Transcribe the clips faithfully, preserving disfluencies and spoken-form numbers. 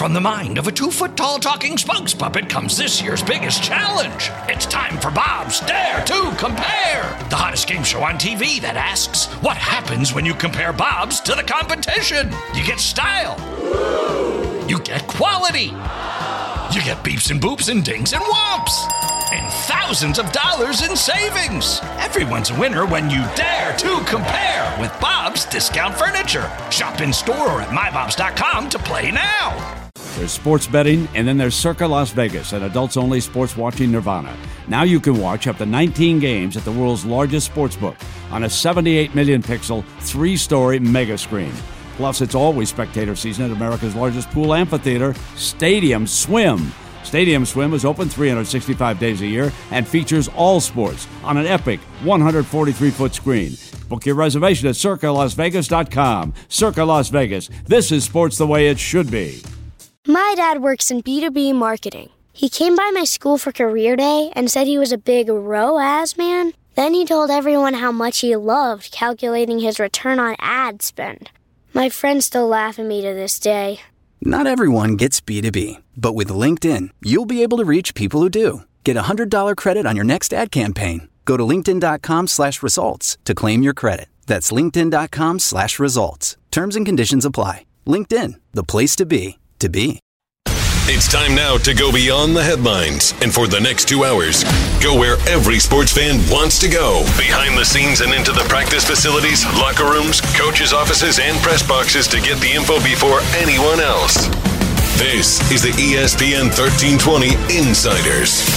from the mind of a two-foot-tall talking spokes puppet comes this year's biggest challenge. It's time for Bob's Dare to Compare, the hottest game show on T V that asks, what happens when you compare Bobs to the competition? You get style. You get quality. You get beeps and boops and dings and whomps. And thousands of dollars in savings. Everyone's a winner when you dare to compare with Bob's Discount Furniture. Shop in store or at my bobs dot com to play now. There's sports betting, and then there's Circa Las Vegas, an adults-only sports watching nirvana. Now you can watch up to nineteen games at the world's largest sportsbook on a seventy-eight million pixel, three-story mega screen. Plus, it's always spectator season at America's largest pool amphitheater, Stadium Swim. Stadium Swim is open three hundred sixty-five days a year and features all sports on an epic one hundred forty-three foot screen. Book your reservation at circa las vegas dot com. Circa Las Vegas. This is sports the way it should be. My dad works in B two B marketing. He came by my school for career day and said he was a big R O A S man. Then he told everyone how much he loved calculating his return on ad spend. My friends still laugh at me to this day. Not everyone gets B two B, but with LinkedIn, you'll be able to reach people who do. Get a one hundred dollars credit on your next ad campaign. Go to linkedin.com slash results to claim your credit. That's linkedin.com slash results. Terms and conditions apply. LinkedIn, the place to be, to be. It's time now to go beyond the headlines. And for the next two hours, go where every sports fan wants to go. Behind the scenes and into the practice facilities, locker rooms, coaches' offices, and press boxes to get the info before anyone else. This is the E S P N thirteen twenty Insiders.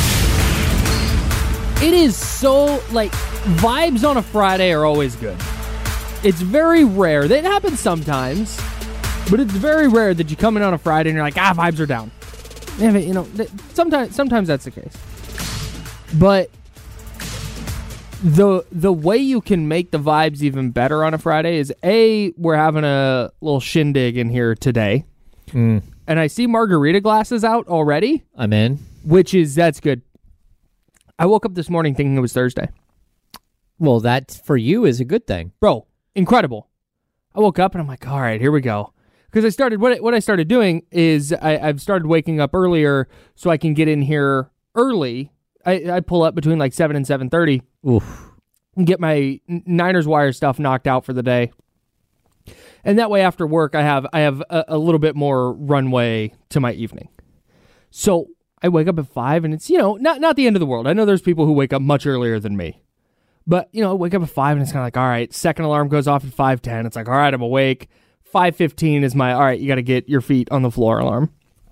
It is so, like, vibes on a Friday are always good. It's very rare. That happens sometimes, but it's very rare that you come in on a Friday and you're like, ah, vibes are down. Yeah, but, you know, sometimes sometimes that's the case. But the the way you can make the vibes even better on a Friday is, A, we're having a little shindig in here today. Mm. And I see margarita glasses out already. I'm in. Which is, that's good. I woke up this morning thinking it was Thursday. Well, that, for you, is a good thing. Bro, incredible. I woke up and I'm like, all right, here we go. Because I started, what I, what I started doing is I, I've started waking up earlier so I can get in here early. I, I pull up between like seven and seven thirty. Oof. And get my Niners Wire stuff knocked out for the day. And that way after work, I have I have a, a little bit more runway to my evening. So I wake up at five and it's, you know, not, not the end of the world. I know there's people who wake up much earlier than me. But, you know, I wake up at five and it's kind of like, all right, second alarm goes off at five ten. It's like, all right, I'm awake. five fifteen is my, all right, you got to get your feet on the floor alarm.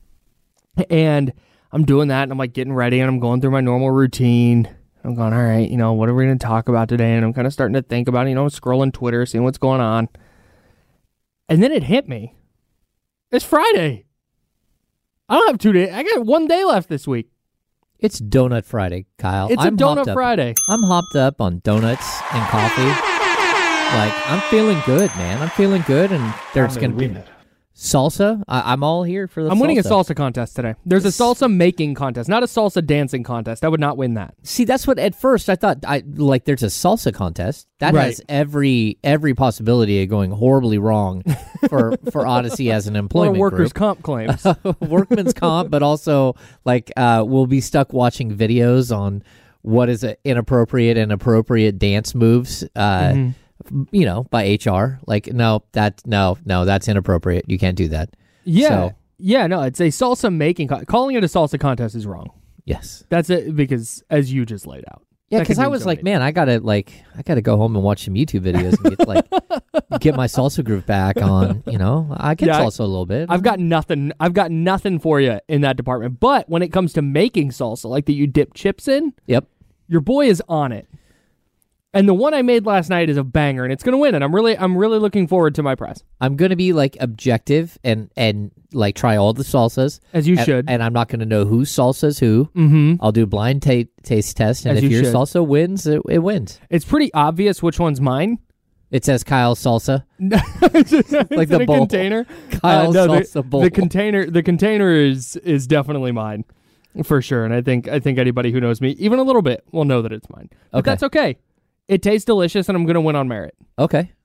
And I'm doing that, and I'm like getting ready, and I'm going through my normal routine. I'm going, all right, you know, what are we going to talk about today? And I'm kind of starting to think about it, you know, scrolling Twitter, seeing what's going on. And then it hit me. It's Friday. I don't have two days. I got one day left this week. It's Donut Friday, Kyle. It's I'm a Donut hopped up. Friday. I'm hopped up on donuts and coffee. Like, I'm feeling good, man. I'm feeling good, and there's going to be salsa. I- I'm all here for the I'm salsa. winning a salsa contest today. There's a salsa making contest, not a salsa dancing contest. I would not win that. See, that's what, at first, I thought, I like, there's a salsa contest. That Right. has every every possibility of going horribly wrong for, for Odyssey as an Or employment workers' group. comp claims. Workman's comp, but also, like, uh, we'll be stuck watching videos on what is a inappropriate and appropriate dance moves, uh, Mm-hmm. you know, by H R. Like, no, that, no, no, that's inappropriate. You can't do that. Yeah. So, Yeah, no, it's a salsa making con- calling it a salsa contest is wrong. yes. That's it, because as you just laid out. Yeah, That because could I mean was so like, many- man, I gotta like, I gotta go home and watch some YouTube videos and get like, get my salsa groove back on. You know, I get Yeah, I- salsa a little bit. I've got nothing. I've got nothing for you in that department. But when it comes to making salsa, like that you dip chips in, Yep. your boy is on it. And the one I made last night is a banger, and it's going to win. And I'm really, I'm really looking forward to my press. I'm gonna be like objective and and like try all the salsas As you and, should. and I'm not gonna know who salsa's who. Mm-hmm. I'll do blind ta- taste test, and As if you your should. salsa wins, it, it wins. It's pretty obvious which one's mine. It says Kyle salsa. It's Like in the a bowl. container. Kyle no, the, salsa bowl. the container. The container is is definitely mine, for sure. And I think I think anybody who knows me, even a little bit, will know that it's mine. But Okay. that's okay. It tastes delicious, and I'm going to win on merit. Okay.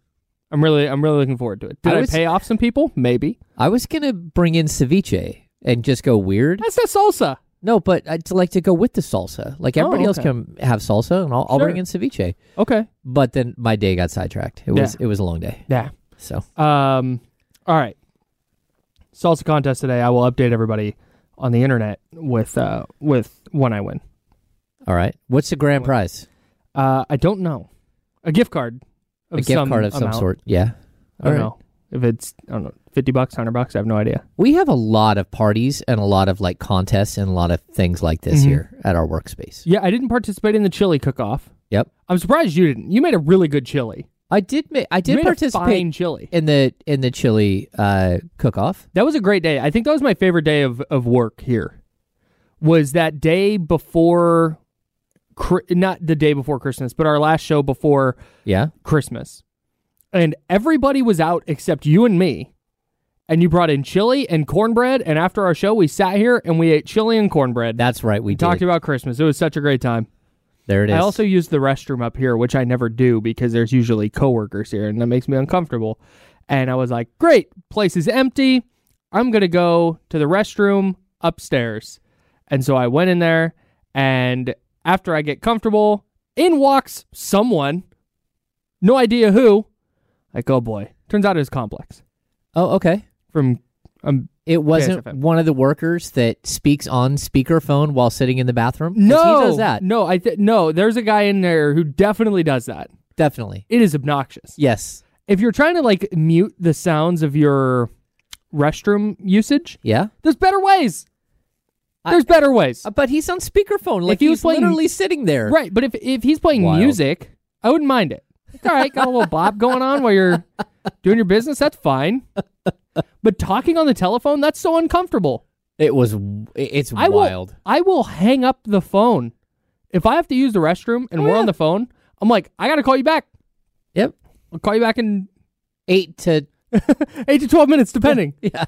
I'm really, I'm really looking forward to it. Did I, I was- pay off some people? Maybe. I was gonna bring in ceviche and just go weird. That's the salsa. No, but I'd like to go with the salsa. Like everybody Oh, else okay. can have salsa, and I'll, I'll Sure. bring in ceviche. Okay. But then my day got sidetracked. It was Yeah. it was a long day. Yeah. So Um. All right. Salsa contest today. I will update everybody on the internet with uh with when I win. all right, what's the grand prize? Uh, I don't know. A gift card. Of A gift some card of some amount. sort. Yeah. I don't All right. know if it's I don't know fifty bucks, hundred bucks. I have no idea. We have a lot of parties and a lot of like contests and a lot of things like this Mhm. here at our workspace. Yeah, I didn't participate in the chili cook-off. Yep. I'm surprised you didn't. You made a really good chili. I did. Ma- I You did made participate a fine chili. in the in the chili uh, cook-off. That was a great day. I think that was my favorite day of, of work here. Was that day before, not the day before Christmas, but our last show before Yeah. Christmas. And everybody was out except you and me. And you brought in chili and cornbread. And after our show, we sat here and we ate chili and cornbread. That's right. We We talked did. about Christmas. It was such a great time. There it is. I also used the restroom up here, which I never do because there's usually coworkers here, and that makes me uncomfortable. And I was like, great, place is empty. I'm going to go to the restroom upstairs. And so I went in there, and after I get comfortable, in walks someone, no idea who. Like, oh boy. Turns out it was Complex oh, okay. from um, It wasn't K S F M. one of the workers that speaks on speakerphone while sitting in the bathroom? 'Cause no, he does that. no, I th- no. There's a guy in there who definitely does that. Definitely. It is obnoxious. Yes. If you're trying to like mute the sounds of your restroom usage, Yeah. there's better ways. I- There's better ways. Uh, But he's on speakerphone. Like he was he's playing- literally sitting there. Right, but if if he's playing Wild. music, I wouldn't mind it. All right, got a little bop going on while you're doing your business, that's fine. But talking on the telephone, that's so uncomfortable. It was. It's I wild. will I will hang up the phone. If I have to use the restroom and Oh, we're yeah. on the phone, I'm like, I got to call you back. Yep. I'll call you back in Eight to. eight to twelve minutes, depending. Yeah.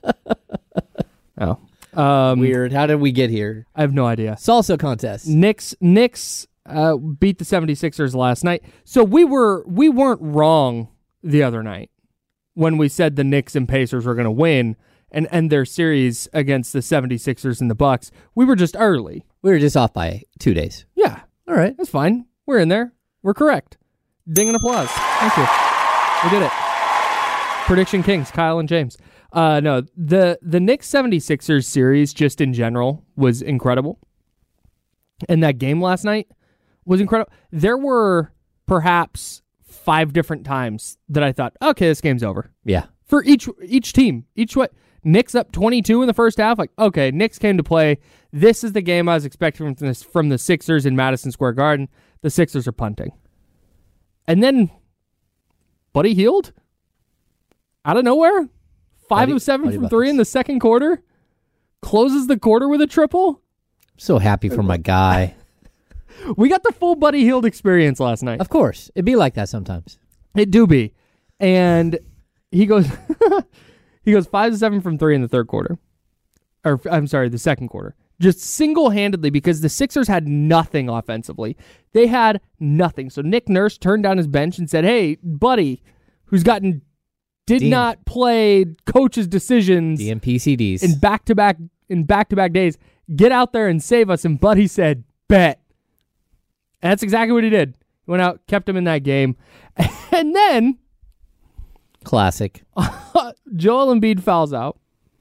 Oh. Um, Weird. How did we get here? I have no idea. Salsa contest. Knicks Knicks uh, beat the 76ers last night. So we were we weren't wrong the other night when we said the Knicks and Pacers were going to win and end their series against the 76ers and the Bucks. We were just early. We were just off by two days. Yeah, All right. that's fine. We're in there. We're correct. Ding and applause. Thank you. We did it. Prediction Kings, Kyle and James. Uh, no, the, the Knicks 76ers series just in general was incredible. And that game last night was incredible. There were perhaps five different times that I thought, okay, this game's over. Yeah. For each each team. Each way. Knicks up twenty-two in the first half. Like, okay, Knicks came to play. This is the game I was expecting from, this, from the Sixers in Madison Square Garden. The Sixers are punting. And then Buddy Hield? Out of nowhere? Five Buddy- of seven Buddy from three Buckets. in the second quarter? Closes the quarter with a triple? So happy for my guy. We got the full Buddy Hield experience last night. Of course. It'd be like that sometimes. It do be. And he goes he goes five to seven from three in the third quarter. Or I'm sorry, the second quarter. Just single-handedly because the Sixers had nothing offensively. They had nothing. So Nick Nurse turned down his bench and said, hey, Buddy, who's gotten did Dean. not play coach's decisions D M P C Ds. in back-to-back in back-to-back days, get out there and save us. And Buddy said, bet. And that's exactly what he did. He went out, kept him in that game. And then Classic. Joel Embiid fouls out.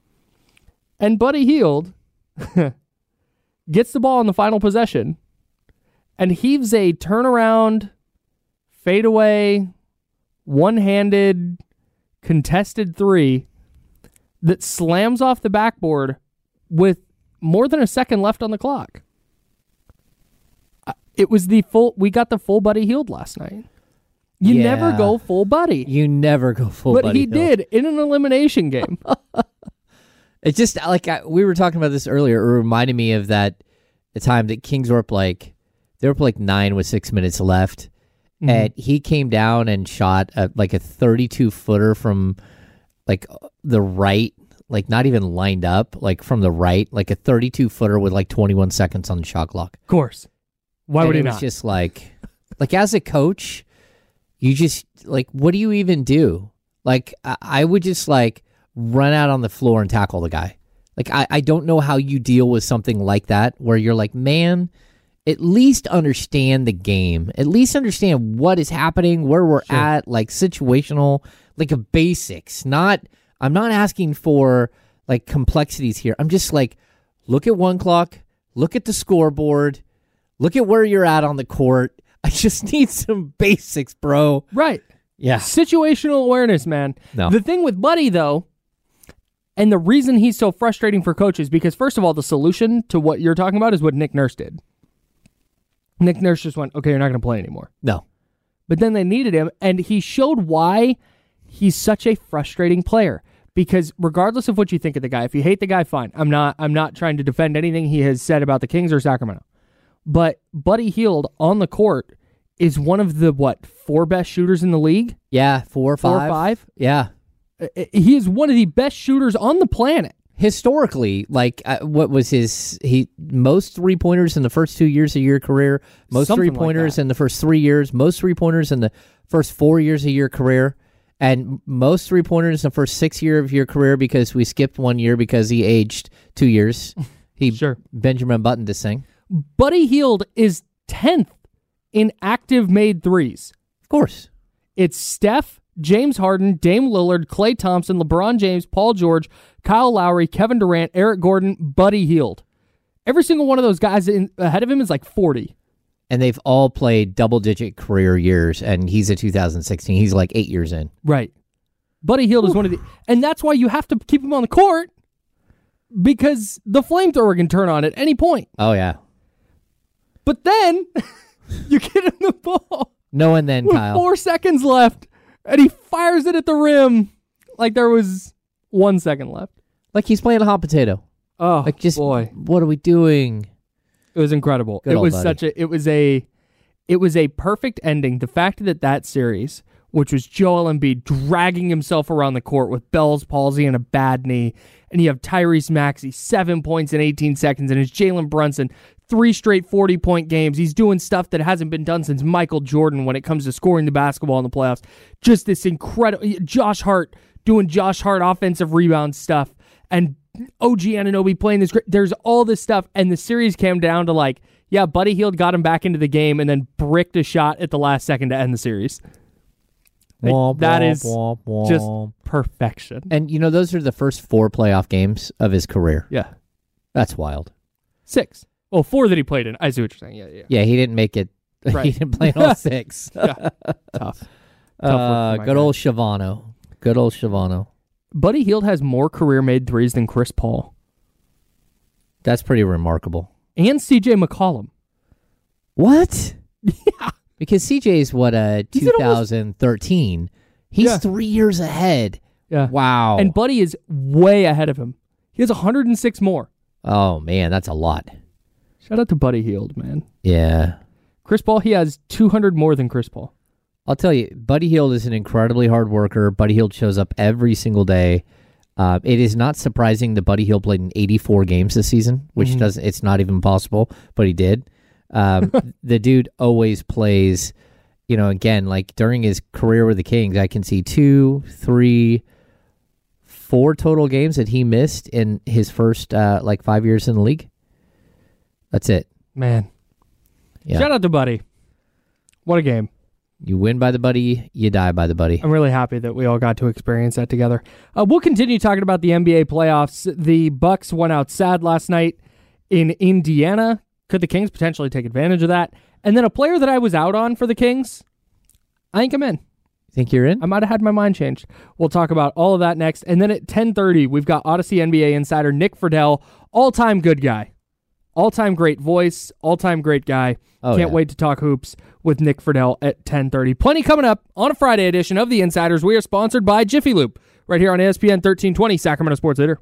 And Buddy Hield gets the ball in the final possession and heaves a turnaround, fadeaway, one-handed, contested three that slams off the backboard with more than a second left on the clock. Uh, It was the full, we got the full Buddy Hield last night. You Yeah. never go full Buddy. You never go full But Buddy he Hield. did in an elimination game. It's just like I, we were talking about this earlier. It reminded me of that the time that Kings were up like they were up like nine with six minutes left, Mm-hmm. and he came down and shot a, like a thirty-two footer from like the right, like not even lined up, like from the right, like a thirty-two footer with like twenty-one seconds on the shot clock. Of course. Why And would he it was not? just like, like as a coach, you just, like, what do you even do? Like, I, I would just, like, run out on the floor and tackle the guy. Like, I, I don't know how you deal with something like that where you're like, man, at least understand the game. At least understand what is happening, where we're sure. at, like, situational, like, a basics. Not, I'm not asking for, like, complexities here. I'm just like, look at one clock, look at the scoreboard, look at where you're at on the court. I just need some basics, bro. Right. Yeah. Situational awareness, man. No. The thing with Buddy, though, and the reason he's so frustrating for coaches, because first of all, the solution to what you're talking about is what Nick Nurse did. Nick Nurse just went, okay, you're not going to play anymore. No. But then they needed him, and he showed why he's such a frustrating player. Because regardless of what you think of the guy, if you hate the guy, fine. I'm not I'm not trying to defend anything he has said about the Kings or Sacramento. But Buddy Hield on the court is one of the, what, four best shooters in the league? Yeah, four or five. Four or five? Yeah. He is one of the best shooters on the planet. Historically, like, uh, what was his, he most three-pointers in the first two years of your career, most Something three-pointers like in the first three years, most three-pointers in the first four years of your career, and most three-pointers in the first six years of your career because we skipped one year because he aged two years. He Sure. Benjamin Button to sing. Buddy Hield is tenth in active made threes. Of course. It's Steph, James Harden, Dame Lillard, Klay Thompson, LeBron James, Paul George, Kyle Lowry, Kevin Durant, Eric Gordon, Buddy Hield. Every single one of those guys in, ahead of him is like forty. And they've all played double-digit career years, and he's a two thousand sixteen. He's like eight years in. Right. Buddy Hield is one of the... And that's why you have to keep him on the court, because the flamethrower can turn on at any point. Oh, yeah. But then, you get him the ball. No and then, with Kyle. Four seconds left, and he fires it at the rim like there was one second left. Like he's playing a hot potato. Oh, like just, boy. What are we doing? It was incredible. Good it old was buddy. such a, it was a, it was a perfect ending. The fact that that series, which was Joel Embiid dragging himself around the court with Bell's palsy and a bad knee, and you have Tyrese Maxey, seven points in eighteen seconds, and it's Jalen Brunson, three straight forty-point games. He's doing stuff that hasn't been done since Michael Jordan when it comes to scoring the basketball in the playoffs. Just this incredible... Josh Hart doing Josh Hart offensive rebound stuff, and O G Anunoby playing this great... There's all this stuff, and the series came down to like, yeah, Buddy Hield got him back into the game and then bricked a shot at the last second to end the series. Like, Womp, that womp, is womp, womp. just perfection. And, you know, those are the first four playoff games of his career. Yeah. That's wild. Six. Well, four that he played in. I see what you're saying. Yeah, yeah. Yeah, he didn't make it. Right. He didn't play in all six. yeah. Tough. Tough Uh, good good old Shavano. Good old Shavano. Buddy Hield has more career-made threes than Chris Paul. That's pretty remarkable. And C J McCollum. What? Yeah. Because C J's what, uh, He's at almost- twenty thirteen. He's Yeah. three years ahead. Yeah. Wow. And Buddy is way ahead of him. He has one hundred six more. Oh, man, that's a lot. Shout out to Buddy Hield, man. Yeah. Chris Paul, he has two hundred more than Chris Paul. I'll tell you, Buddy Hield is an incredibly hard worker. Buddy Hield shows up every single day. Uh, it is not surprising that Buddy Hield played in eighty-four games this season, which Mhm. does it's not even possible, but he did. Um, the dude always plays, you know, again, like during his career with the Kings, I can see two, three, four total games that he missed in his first uh, like five years in the league. That's it. Man. Yeah. Shout out to Buddy. What a game. You win by the buddy, you die by the buddy. I'm really happy that we all got to experience that together. Uh, we'll continue talking about the N B A playoffs. The Bucks went out sad last night in Indiana. Could the Kings potentially take advantage of that? And then a player that I was out on for the Kings, I think I'm in. Think you're in? I might have had my mind changed. We'll talk about all of that next. And then at ten thirty, we've got Odyssey N B A insider Nick Friedel, all-time good guy. All-time great voice, all-time great guy. Oh, Can't yeah. wait to talk hoops with Nick Friedel at ten thirty. Plenty coming up on a Friday edition of The Insiders. We are sponsored by Jiffy Lube, right here on E S P N thirteen twenty, Sacramento Sports Leader.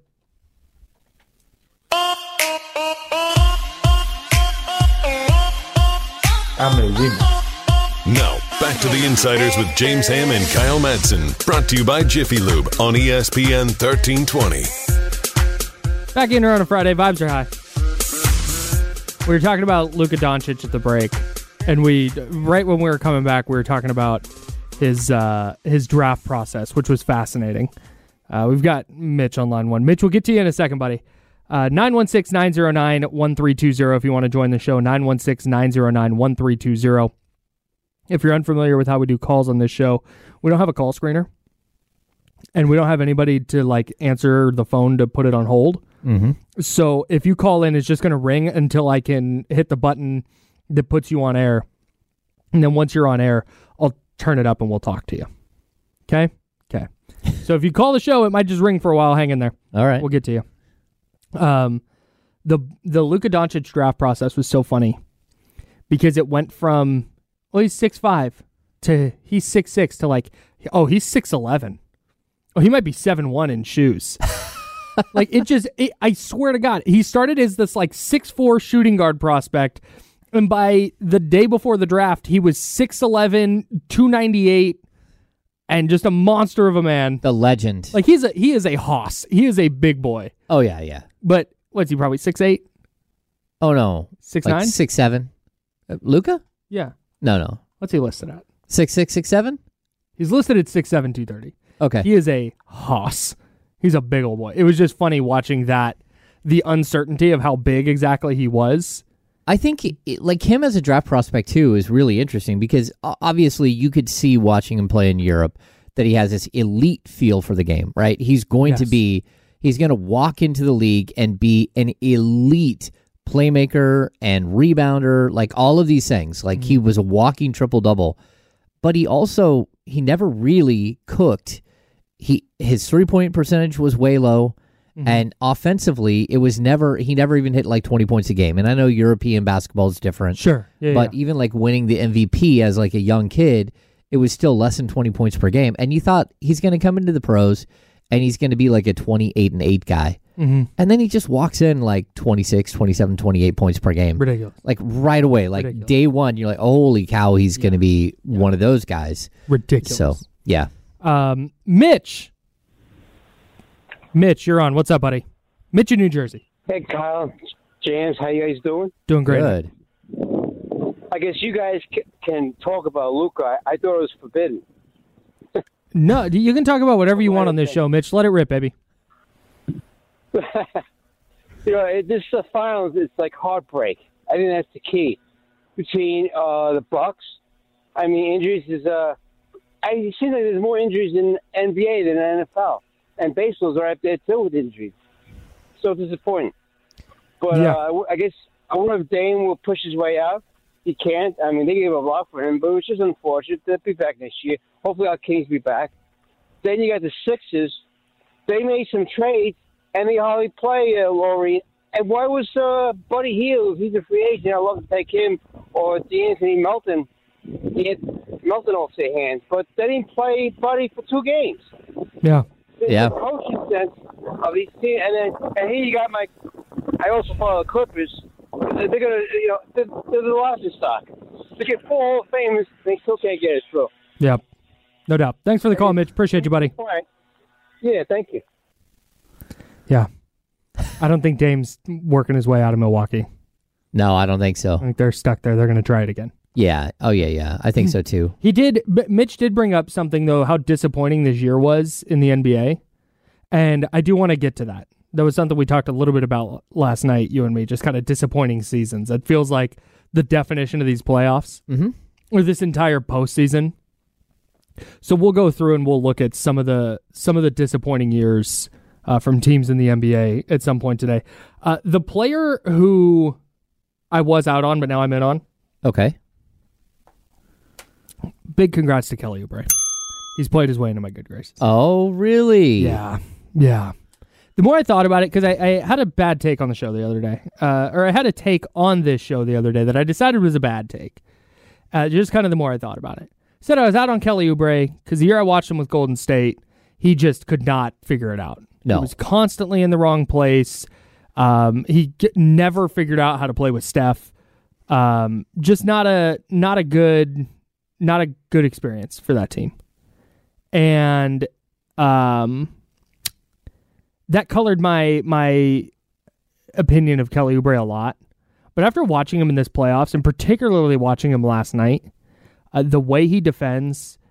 I'm a winner. Now, back to the Insiders with James Ham and Kyle Madsen. Brought to you by Jiffy Lube on E S P N thirteen twenty. Back in here on a Friday. Vibes are high. We were talking about Luka Doncic at the break, and we right when we were coming back, we were talking about his uh, his draft process, which was fascinating. Uh, we've got Mitch on line one. Mitch, we'll get to you in a second, buddy. Uh, nine one six, nine zero nine, one three two zero if you want to join the show, nine one six, nine zero nine, one three two zero. If you're unfamiliar with how we do calls on this show, we don't have a call screener, and we don't have anybody to like answer the phone to put it on hold. Mm-hmm. So if you call in, it's just going to ring until I can hit the button that puts you on air. And then once you're on air, I'll turn it up and we'll talk to you. Okay? Okay. So if you call the show, it might just ring for a while. Hang in there. All right. We'll get to you. Um, the the Luka Doncic draft process was so funny because it went from, well, he's six five to he's six six to like, oh, he's six eleven. Oh, he might be seven one in shoes. Like, it just, it, I swear to God, he started as this like six four shooting guard prospect. And by the day before the draft, he was six eleven, two ninety-eight, and just a monster of a man. The legend. Like, he's a, he is a hoss. He is a big boy. Oh, yeah, yeah. But what's he, probably six eight? Oh, no. six like nine? six seven. Uh, Luka? Yeah. No, no. What's he listed at? six six, six seven? He's listed at six seven, two thirty. Okay. He is a hoss. He's a big old boy. It was just funny watching that, the uncertainty of how big exactly he was. I think it, like him as a draft prospect too is really interesting because obviously you could see watching him play in Europe that he has this elite feel for the game, right? He's going Yes. to be, he's going to walk into the league and be an elite playmaker and rebounder, like all of these things. Like mm-hmm. he was a walking triple-double, but he also, he never really cooked. He his three-point percentage was way low. Mm-hmm. And offensively, it was never, he never even hit like twenty points a game. And I know European basketball is different. Sure. Yeah, but yeah. even like winning the M V P as like a young kid, it was still less than twenty points per game. And you thought he's going to come into the pros and he's going to be like a twenty-eight and eight guy. Mm-hmm. And then he just walks in like twenty-six, twenty-seven, twenty-eight points per game. Ridiculous. Like right away, like Ridiculous. day one, you're like, holy cow, he's Yeah. going to be Yeah. one of those guys. Ridiculous. So, yeah. Um, Mitch. Mitch, you're on. What's up, buddy? Mitch in New Jersey. Hey, Kyle, James, how you guys doing? Doing great. Good. I guess you guys c- can talk about Luka. I, I thought it was forbidden. No, you can talk about whatever you want on this show, Mitch. Let it rip, baby. You know, it, this uh, finals, it's like heartbreak. I think that's the key between uh, the Bucks. I mean, injuries is. Uh, I it seems like there's more injuries in N B A than N F L, and baseball's right up there too with injuries. So disappointing. But Yeah. uh, I guess I wonder if Dame will push his way out. He can't. I mean, they gave a lot for him, but it was just unfortunate. They'll be back next year. Hopefully, our Kings be back. Then you got the Sixers. They made some trades, and they hardly play uh, Laurie. And why was uh, Buddy Hield? He's a free agent. I'd love to take him or DeAnthony Melton. He had Melton off their hands, but they didn't play Buddy for two games. Yeah. There's Yeah. a coaching sense of these teams, and then and here you got my. I also follow the Clippers. They're gonna, you know, they're, they're the laughing stock. They get four Hall of Famers, they still can't get it through. Yeah. No doubt. Thanks for the call, Mitch. Appreciate you, buddy. All right. Yeah, thank you. Yeah. I don't think Dame's working his way out of Milwaukee. No, I don't think so. I think they're stuck there. They're going to try it again. Yeah. Oh, yeah, yeah. I think so, too. He did. But Mitch did bring up something, though, how disappointing this year was in the N B A. And I do want to get to that. That was something we talked a little bit about last night, you and me, just kind of disappointing seasons. It feels like the definition of these playoffs Mm-hmm. or this entire postseason. So we'll go through and we'll look at some of the some of the disappointing years uh, from teams in the N B A at some point today. Uh, the player who I was out on, but now I'm in on, Okay. big congrats to Kelly Oubre. He's played his way into my good graces. Oh, really? Yeah, yeah. The more I thought about it, because I, I had a bad take on the show the other day, uh, or I had a take on this show the other day that I decided was a bad take. Uh, just kind of the more I thought about it. Said I was out on Kelly Oubre because the year I watched him with Golden State, he just could not figure it out. No. He was constantly in the wrong place. Um, he get, never figured out how to play with Steph. Um, just not a not a good not a good experience for that team. And um, that colored my my opinion of Kelly Oubre a lot. But after watching him in this playoffs, and particularly watching him last night, uh, the way he defends,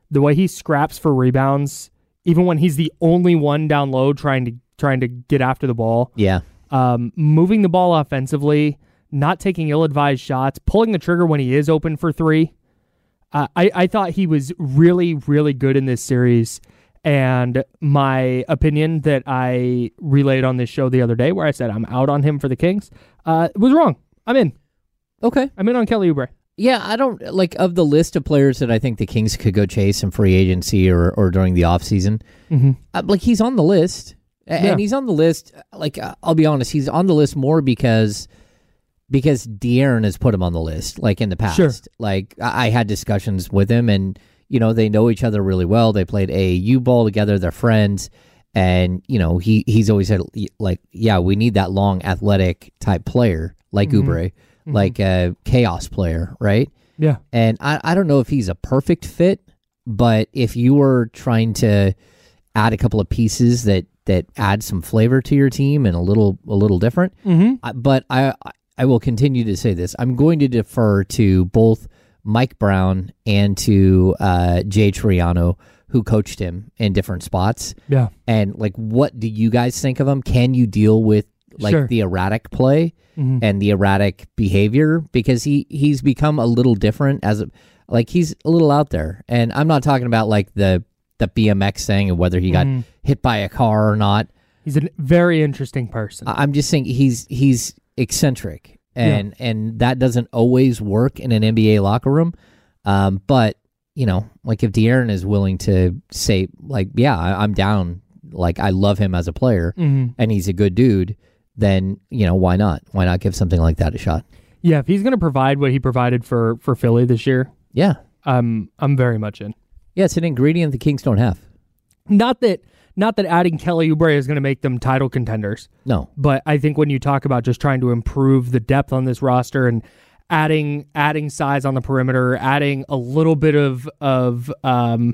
the way he scraps for rebounds, even when he's the only one down low trying to trying to get after the ball. Yeah. Um, moving the ball offensively, not taking ill-advised shots, pulling the trigger when he is open for three. Uh, I, I thought he was really, really good in this series. And my opinion that I relayed on this show the other day where I said I'm out on him for the Kings uh, was wrong. I'm in. Okay. I'm in on Kelly Oubre. Yeah, I don't, like, of the list of players that I think the Kings could go chase in free agency or, or during the offseason, mm-hmm. uh, like, he's on the list. And Yeah. he's on the list, like, uh, I'll be honest, he's on the list more because because De'Aaron has put him on the list, like, in the past. Sure. Like, I, I had discussions with him, and, you know, they know each other really well. They played A A U ball together. They're friends. And, you know, he, he's always said, like, yeah, we need that long, athletic type player like Mhm. Oubre, Mhm. like a chaos player, right? Yeah. And I, I don't know if he's a perfect fit, but if you were trying to add a couple of pieces that, that add some flavor to your team and a little a little different, Mm-hmm. I, but I I will continue to say this. I'm going to defer to both Mike Brown and to uh, Jay Triano, who coached him in different spots. Yeah. And, like, what do you guys think of him? Can you deal with, like, Sure. the erratic play Mhm. and the erratic behavior? Because he, he's become a little different as a, like, he's a little out there. And I'm not talking about, like, the, the B M X thing and whether he got Mhm. hit by a car or not. He's a very interesting person. I- I'm just saying he's he's eccentric, and and that doesn't always work in an N B A locker room. Um, but you know, like, if De'Aaron is willing to say, like, yeah, I, I'm down, like, I love him as a player, Mhm. and he's a good dude, then, you know, why not? Why not give something like that a shot? Yeah, if he's going to provide what he provided for, for Philly this year, Yeah, um, I'm very much in. yeah, it's an ingredient the Kings don't have. Not that not that adding Kelly Oubre is going to make them title contenders, No, but I think when you talk about just trying to improve the depth on this roster and adding adding size on the perimeter, adding a little bit of of um,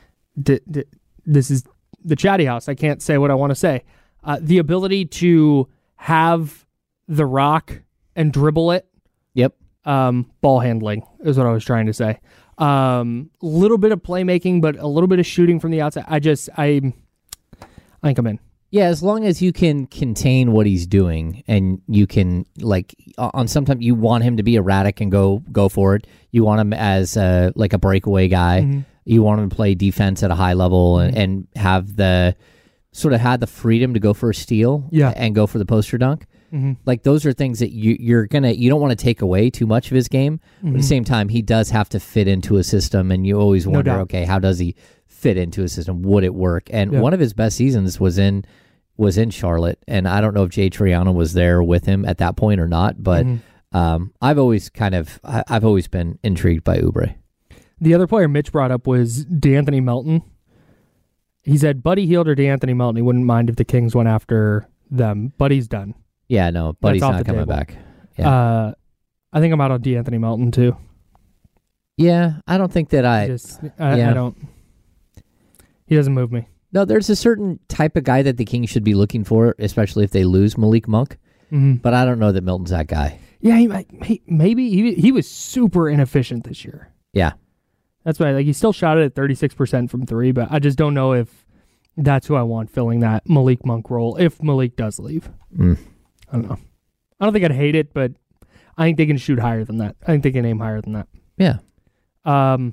d- d- this is the chatty house. I can't say what I want to say. Uh, the ability to have the rock and dribble it. yep, Um, ball handling is what I was trying to say. Um, little bit of playmaking, but a little bit of shooting from the outside. I just, I, I think I'm in. yeah. As long as you can contain what he's doing, and you can, like, on sometimes you want him to be erratic and go go for it. You want him as a, like, a breakaway guy. Mm-hmm. You want him to play defense at a high level and, and have the sort of had the freedom to go for a steal, Yeah. and go for the poster dunk. Mm-hmm. Like, those are things that you, you're gonna you don't want to take away too much of his game, but at the same time, he does have to fit into a system, and you always wonder, doubt. okay, how does he fit into a system? Would it work? And Yeah. one of his best seasons was in was in Charlotte, and I don't know if Jay Triano was there with him at that point or not, but Mm-hmm. um, I've always kind of I, I've always been intrigued by Oubre. The other player Mitch brought up was DeAnthony Melton. He said Buddy Hield or DeAnthony Melton. He wouldn't mind if the Kings went after them. Buddy's done. Yeah, no, but he's off not the coming table. back. Yeah. Uh, I think I'm out on DeAnthony Melton too. Yeah, I don't think that I. Just, I, yeah. I don't. He doesn't move me. No, there's a certain type of guy that the Kings should be looking for, especially if they lose Malik Monk. Mm-hmm. But I don't know that Milton's that guy. Yeah, he, might- he maybe he he was super inefficient this year. Yeah. That's why, like, he still shot it at thirty-six percent from three, but I just don't know if that's who I want filling that Malik Monk role if Malik does leave. Mm. I don't know. I don't think I'd hate it, but I think they can shoot higher than that. I think they can aim higher than that. Yeah. Um,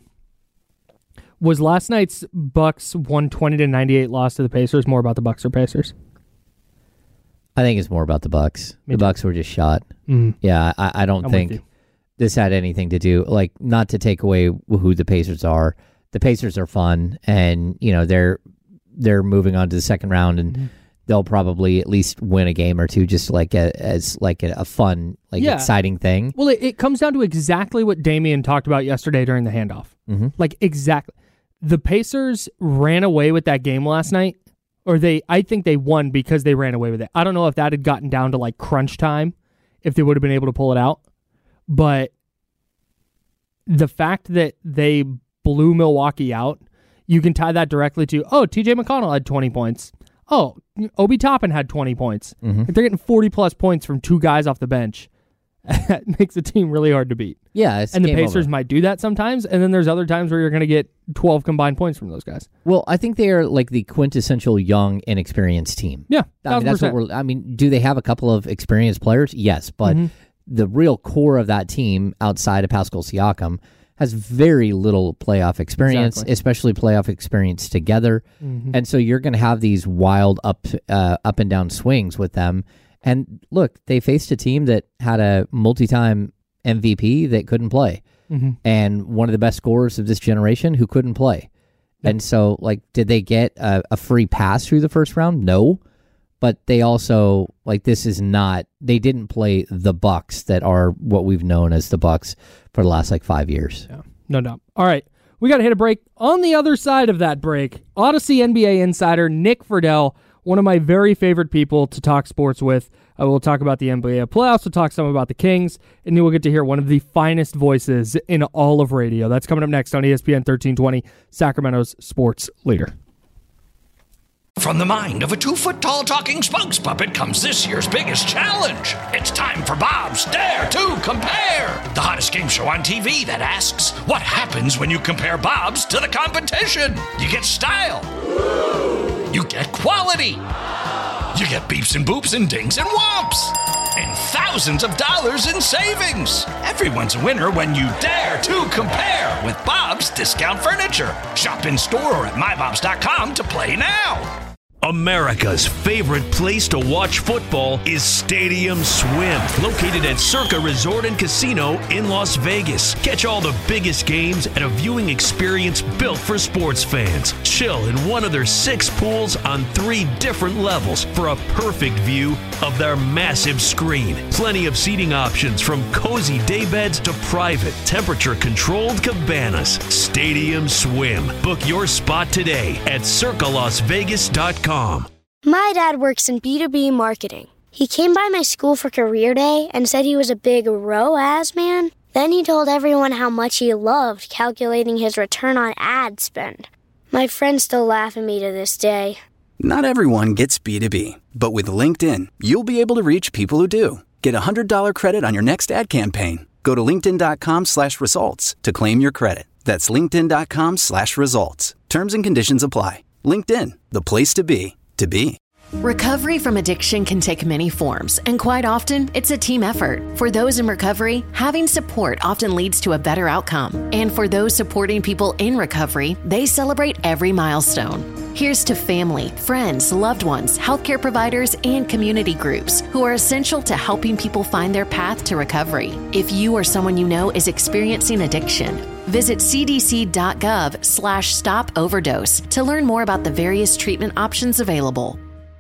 was last night's Bucks one twenty to ninety-eight loss to the Pacers more about the Bucks or Pacers? I think it's more about the Bucks. Me The too. Bucks were just shot. Mm. Yeah, I, I don't I'm with think you. this had anything to do, like, not to take away who the Pacers are. The Pacers are fun, and, you know, they're they're moving on to the second round, and Mm-hmm. they'll probably at least win a game or two, just like a, as like a, a fun, like, Yeah. exciting thing. Well, it, it comes down to exactly what Damian talked about yesterday during the handoff. Mm-hmm. Like, exactly. The Pacers ran away with that game last night, or they, I think they won because they ran away with it. I don't know if that had gotten down to, like, crunch time, if they would have been able to pull it out. But the fact that they blew Milwaukee out, you can tie that directly to, oh, T J McConnell had twenty points. Oh, Obi Toppin had twenty points. Mm-hmm. If they're getting forty-plus points from two guys off the bench, that makes a team really hard to beat. Yeah, it's and the game Pacers over. might do that sometimes, and then there's other times where you're going to get twelve combined points from those guys. Well, I think they are like the quintessential young, inexperienced team. Yeah, I mean, that's what we're. I mean, do they have a couple of experienced players? Yes, but mm-hmm. the real core of that team, outside of Pascal Siakam, has very little playoff experience, Exactly. especially playoff experience together. Mm-hmm. And so you're going to have these wild up, uh, up and down swings with them. And look, they faced a team that had a multi-time M V P that couldn't play, mm-hmm. and one of the best scorers of this generation who couldn't play. Yep. And so, like, did they get a, a free pass through the first round? No. But they also, like, this is not, they didn't play the Bucks that are what we've known as the Bucks for the last, like, five years. Yeah, no doubt. All right, we got to hit a break. On the other side of that break, Odyssey N B A insider Nick Friedel, one of my very favorite people to talk sports with. Uh, we'll talk about the N B A playoffs, we'll talk some about the Kings, and you will get to hear one of the finest voices in all of radio. That's coming up next on E S P N thirteen twenty, Sacramento's sports leader. From the mind of a two-foot-tall talking spokes puppet comes this year's biggest challenge. It's time for Bob's Dare to Compare, the hottest game show on T V that asks, what happens when you compare Bob's to the competition? You get style. You get quality. You get beeps and boops and dings and whomps. And thousands of dollars in savings. Everyone's a winner when you dare to compare with Bob's Discount Furniture. Shop in store or at my bobs dot com to play now. America's favorite place to watch football is Stadium Swim, located at Circa Resort and Casino in Las Vegas. Catch all the biggest games at a viewing experience built for sports fans. Chill in one of their six pools on three different levels for a perfect view of their massive screen. Plenty of seating options from cozy daybeds to private, temperature-controlled cabanas. Stadium Swim. Book your spot today at circa las vegas dot com. My dad works in B two B marketing. He came by my school for career day and said he was a big R O A S man. Then he told everyone how much he loved calculating his return on ad spend. My friends still laugh at me to this day. Not everyone gets B two B, but with LinkedIn, you'll be able to reach people who do. Get a one hundred dollars credit on your next ad campaign. Go to linkedin.com slash results to claim your credit. That's linkedin.com slash results. Terms and conditions apply. LinkedIn, the place to be, to be. Recovery from addiction can take many forms, and quite often, it's a team effort. For those in recovery, having support often leads to a better outcome. And for those supporting people in recovery, they celebrate every milestone. Here's to family, friends, loved ones, healthcare providers, and community groups who are essential to helping people find their path to recovery. If you or someone you know is experiencing addiction, visit cdc.gov slash stop overdose to learn more about the various treatment options available.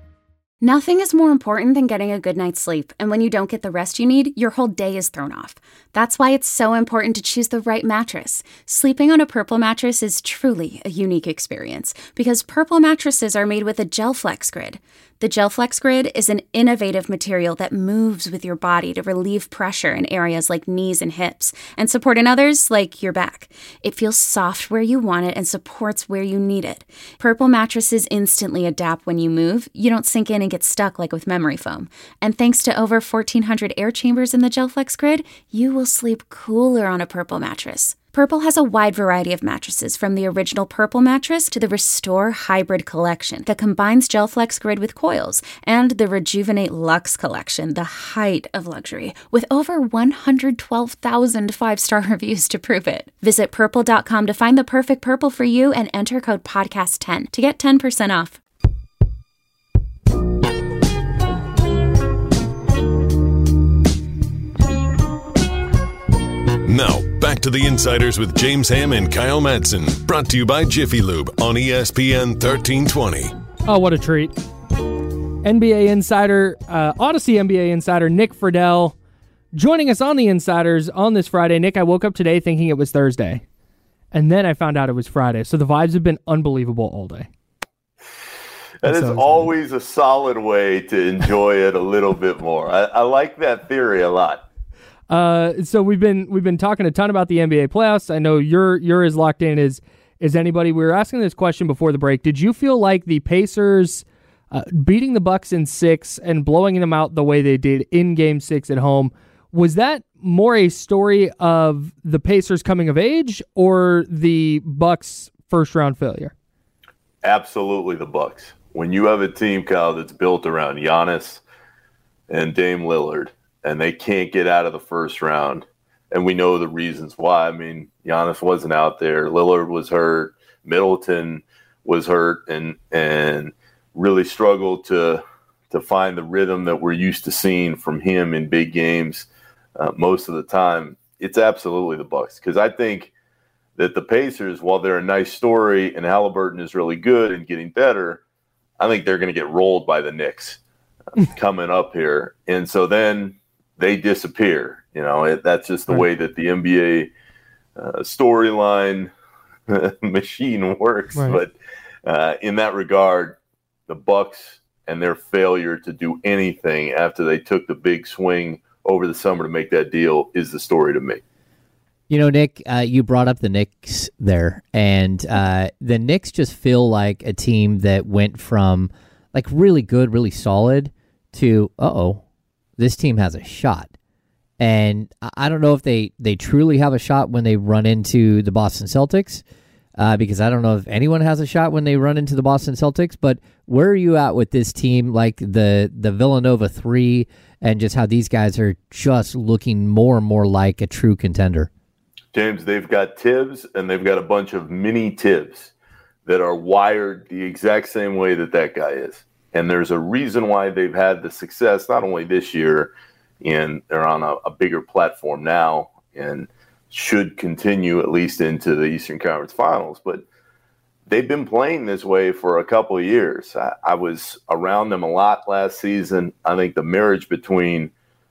Nothing is more important than getting a good night's sleep, and when you don't get the rest you need, your whole day is thrown off. That's why it's so important to choose the right mattress. Sleeping on a Purple mattress is truly a unique experience because Purple mattresses are made with a GelFlex Grid. The GelFlex Grid is an innovative material that moves with your body to relieve pressure in areas like knees and hips and support in others like your back. It feels soft where you want it and supports where you need it. Purple mattresses instantly adapt when you move. You don't sink in and get stuck like with memory foam. And thanks to over fourteen hundred air chambers in the GelFlex Grid, you will sleep cooler on a Purple mattress. Purple has a wide variety of mattresses, from the original Purple mattress to the Restore Hybrid collection that combines GelFlex Grid with coils, and the Rejuvenate Luxe collection, the height of luxury, with over one hundred twelve thousand five-star reviews to prove it. Visit purple dot com to find the perfect Purple for you and enter code podcast ten to get ten percent off. Now, back to the Insiders with James Ham and Kyle Madsen. Brought to you by Jiffy Lube on E S P N thirteen twenty. Oh, what a treat. N B A insider, uh, Odyssey N B A insider Nick Friedel joining us on the Insiders on this Friday. Nick, I woke up today thinking it was Thursday, and then I found out it was Friday. So the vibes have been unbelievable all day. That is so always a solid way to enjoy it a little bit more. I, I like that theory a lot. Uh, so we've been we've been talking a ton about the N B A playoffs. I know you're you're as locked in as as anybody. We were asking this question before the break. Did you feel like the Pacers uh, beating the Bucks in six and blowing them out the way they did in Game Six at home Was that more a story of the Pacers coming of age or the Bucks first round failure? Absolutely the Bucks. When you have a team, Kyle, that's built around Giannis and Dame Lillard, and they can't get out of the first round, and we know the reasons why. I mean, Giannis wasn't out there. Lillard was hurt. Middleton was hurt and and really struggled to to find the rhythm that we're used to seeing from him in big games uh, most of the time. It's absolutely the Bucks, because I think that the Pacers, while they're a nice story and Halliburton is really good and getting better, I think they're going to get rolled by the Knicks uh, coming up here. And so then they disappear. You know, it, that's just the right. way that the N B A uh, storyline machine works. Right. But uh, in that regard, the Bucks and their failure to do anything after they took the big swing over the summer to make that deal is the story to me. You know, Nick, uh, you brought up the Knicks there, and uh, the Knicks just feel like a team that went from like really good, really solid to, uh-oh, this team has a shot. And I don't know if they, they truly have a shot when they run into the Boston Celtics, uh, because I don't know if anyone has a shot when they run into the Boston Celtics, but where are you at with this team, like the, the Villanova three, and just how these guys are just looking more and more like a true contender? James, they've got Tibbs, and they've got a bunch of mini Tibbs that are wired the exact same way that that guy is. And there's a reason why they've had the success, not only this year, and they're on a, a bigger platform now and should continue at least into the Eastern Conference Finals. But they've been playing this way for a couple of years. I, I was around them a lot last season. I think the marriage between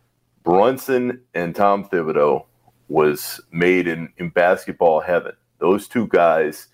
Brunson and Tom Thibodeau was made in, in basketball heaven. Those two guys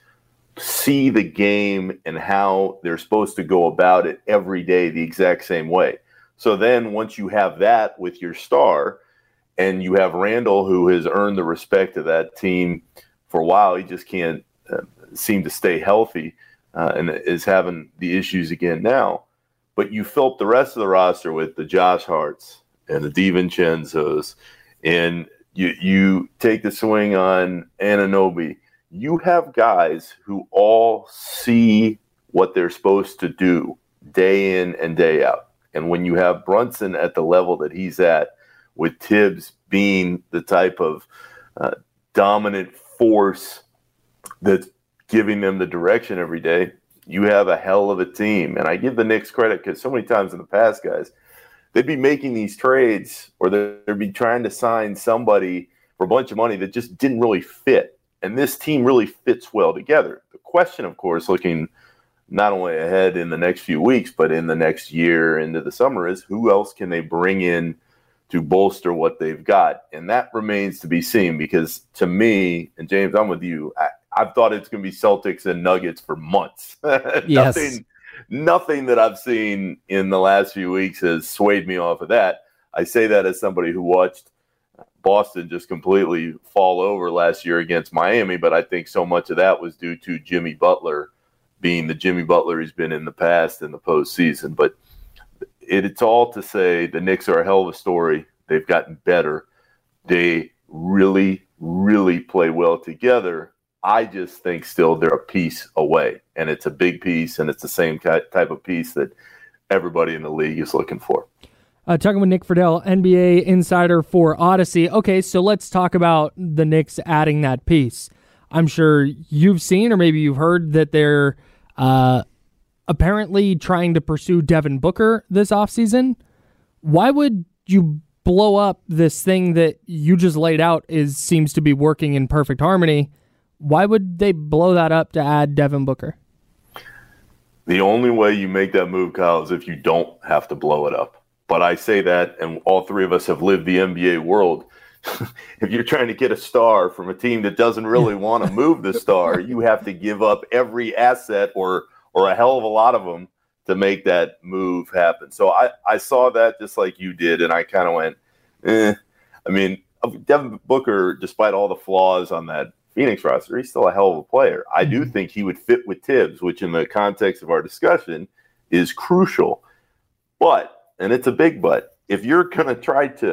see the game and how they're supposed to go about it every day the exact same way. So then once you have that with your star, and you have Randall, who has earned the respect of that team for a while, he just can't uh, seem to stay healthy uh, and is having the issues again now. But you fill up the rest of the roster with the Josh Harts and the DiVincenzo's, and you, you take the swing on Anunoby. You have guys who all see what they're supposed to do day in and day out. And when you have Brunson at the level that he's at, with Tibbs being the type of uh, dominant force that's giving them the direction every day, you have a hell of a team. And I give the Knicks credit because so many times in the past, guys, they'd be making these trades or they'd be trying to sign somebody for a bunch of money that just didn't really fit. And this team really fits well together. The question, of course, looking not only ahead in the next few weeks, but in the next year into the summer, is who else can they bring in to bolster what they've got? And that remains to be seen, because to me, and James, I'm with you, I, I've thought it's going to be Celtics and Nuggets for months. Yes. nothing, nothing that I've seen in the last few weeks has swayed me off of that. I say that as somebody who watched Boston just completely fall over last year against Miami, but I think so much of that was due to Jimmy Butler being the Jimmy Butler he's been in the past in the postseason. But it, it's all to say the Knicks are a hell of a story. They've gotten better. They really, really play well together. I just think still they're a piece away, and it's a big piece, and it's the same type of piece that everybody in the league is looking for. Uh, talking with Nick Friedell, N B A insider for Odyssey. Okay, so let's talk about the Knicks adding that piece. I'm sure you've seen, or maybe you've heard, that they're uh, apparently trying to pursue Devin Booker this offseason. Why would you blow up this thing that you just laid out is seems to be working in perfect harmony? Why would they blow that up to add Devin Booker? The only way you make that move, Kyle, is if you don't have to blow it up. But I say that, and all three of us have lived the N B A world. If you're trying to get a star from a team that doesn't really want to move the star, you have to give up every asset or or a hell of a lot of them to make that move happen. So I, I saw that just like you did, and I kind of went, eh. I mean, Devin Booker, despite all the flaws on that Phoenix roster, he's still a hell of a player. I do think he would fit with Tibbs, which in the context of our discussion is crucial. But, and it's a big but, if you're going to try to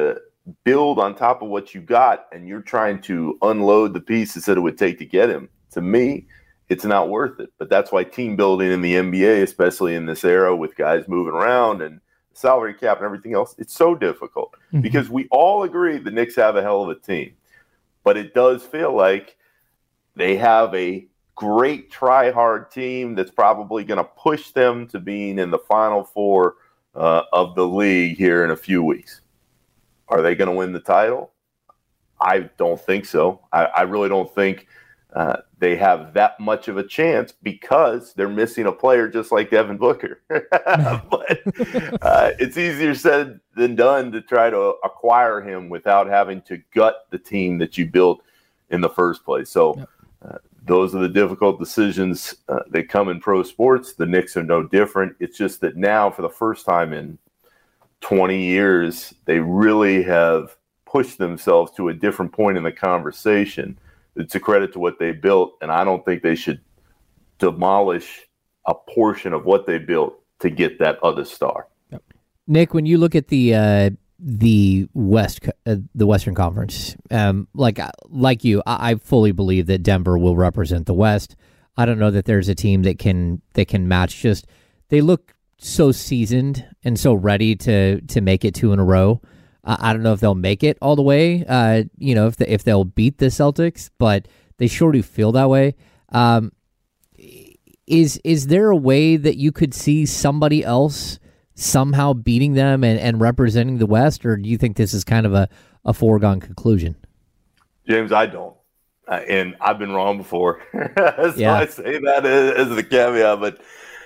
build on top of what you got and you're trying to unload the pieces that it would take to get him, to me, it's not worth it. But that's why team building in the N B A, especially in this era with guys moving around and salary cap and everything else, it's so difficult mm-hmm. because we all agree the Knicks have a hell of a team. But it does feel like they have a great try-hard team that's probably going to push them to being in the Final Four uh, of the league here in a few weeks. Are they going to win the title? I don't think so. I, I really don't think uh, they have that much of a chance because they're missing a player just like Devin Booker. But uh, it's easier said than done to try to acquire him without having to gut the team that you built in the first place. So uh, those are the difficult decisions uh, that come in pro sports. The Knicks are no different. It's just that now, for the first time in twenty years, they really have pushed themselves to a different point in the conversation. It's a credit to what they built, and I don't think they should demolish a portion of what they built to get that other star. Yep. Nick, when you look at the uh, the West, uh, the Western Conference, um, like like you, I, I fully believe that Denver will represent the West. I don't know that there's a team that can that can match. Just they look so seasoned and so ready to to make it two in a row. Uh, I don't know if they'll make it all the way. Uh, you know, if the, if they'll beat the Celtics, but they sure do feel that way. Um, is is there a way that you could see somebody else somehow beating them and, and representing the West, or do you think this is kind of a, a foregone conclusion? James, I don't. Uh, and I've been wrong before. so yeah. I say that as, as the caveat, but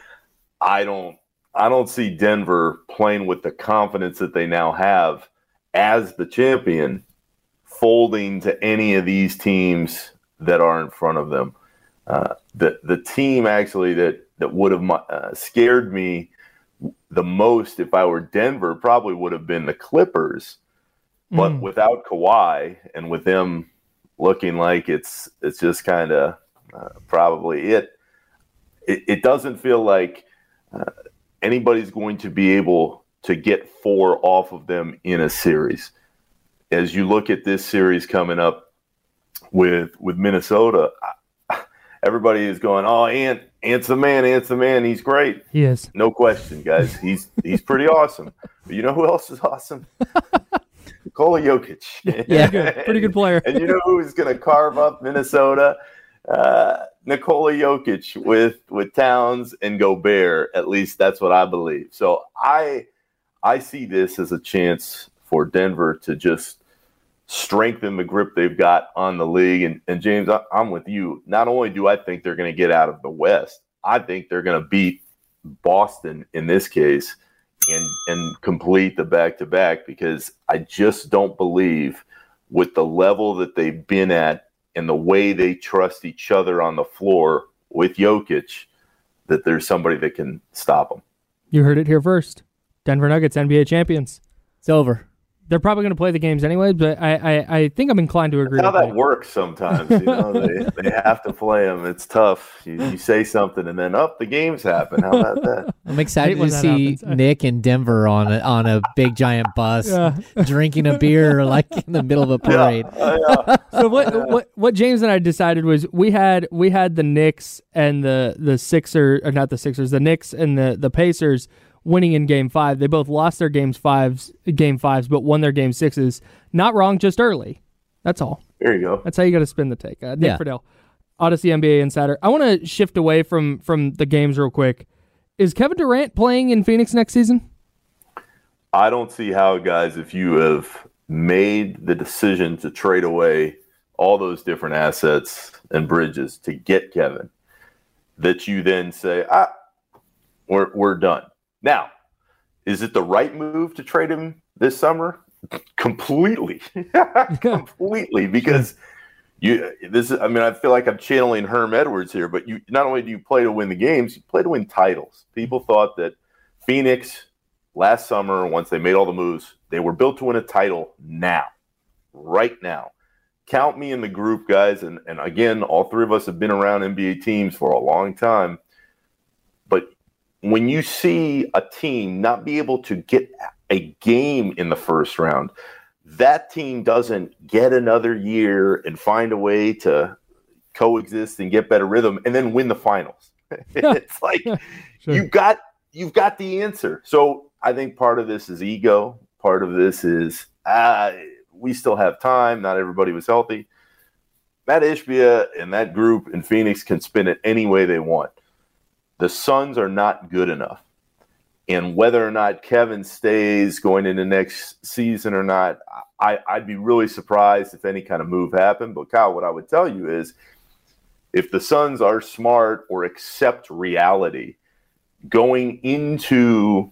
I don't I don't see Denver playing with the confidence that they now have as the champion, folding to any of these teams that are in front of them. Uh, the the team actually that, that would have uh, scared me the most if I were Denver probably would have been the Clippers, but mm. without Kawhi and with them looking like it's it's just kind of uh, probably it, it. It doesn't feel like uh, anybody's going to be able to get four off of them in a series. As you look at this series coming up with with Minnesota, everybody is going, "Oh, Ant, Ant's the man, Ant's the man. He's great." He is. No question, guys. He's he's pretty awesome. But you know who else is awesome? Nikola Jokic. Yeah, good. Pretty good player. And you know who's going to carve up Minnesota? Uh, Nikola Jokic with with Towns and Gobert. At least that's what I believe. So I I see this as a chance for Denver to just strengthen the grip they've got on the league. And, and James, I, I'm with you. Not only do I think they're going to get out of the West, I think they're going to beat Boston in this case and and complete the back-to-back, because I just don't believe with the level that they've been at and the way they trust each other on the floor with Jokic that there's somebody that can stop them. You heard it here first. Denver Nuggets, N B A champions. It's over. They're probably going to play the games anyway, but I, I, I think I'm inclined to agree. That's how with that works sometimes. You know, they, they have to play them. It's tough. You, you say something and then up, oh, the games happen. How about that? I'm excited to see happens. Nick and Denver on a, on a big giant bus, yeah. drinking a beer like in the middle of a parade. Yeah. Yeah. So what what what James and I decided was we had we had the Knicks and the the Sixers, or not the Sixers, the Knicks and the the Pacers winning in game five. They both lost their games fives, game fives, but won their game sixes. Not wrong, just early. That's all. There you go. That's how you got to spin the take. Uh, Nick yeah. Friedel, Odyssey N B A Insider. I want to shift away from from the games real quick. Is Kevin Durant playing in Phoenix next season? I don't see how, guys, if you have made the decision to trade away all those different assets and bridges to get Kevin, that you then say, ah, we're we're done. Now, is it the right move to trade him this summer? Completely. Completely. Because you this is I mean, I feel like I'm channeling Herm Edwards here, but you not only do you play to win the games, you play to win titles. People thought that Phoenix last summer, once they made all the moves, they were built to win a title now. Right now. Count me in the group, guys, and, and again, all three of us have been around N B A teams for a long time. But when you see a team not be able to get a game in the first round, that team doesn't get another year and find a way to coexist and get better rhythm and then win the finals. It's like sure. you got you've got the answer. So I think part of this is ego. Part of this is uh, we still have time. Not everybody was healthy. Matt Ishbia and that group in Phoenix can spin it any way they want. The Suns are not good enough. And whether or not Kevin stays going into next season or not, I, I'd be really surprised if any kind of move happened. But, Kyle, what I would tell you is if the Suns are smart or accept reality going into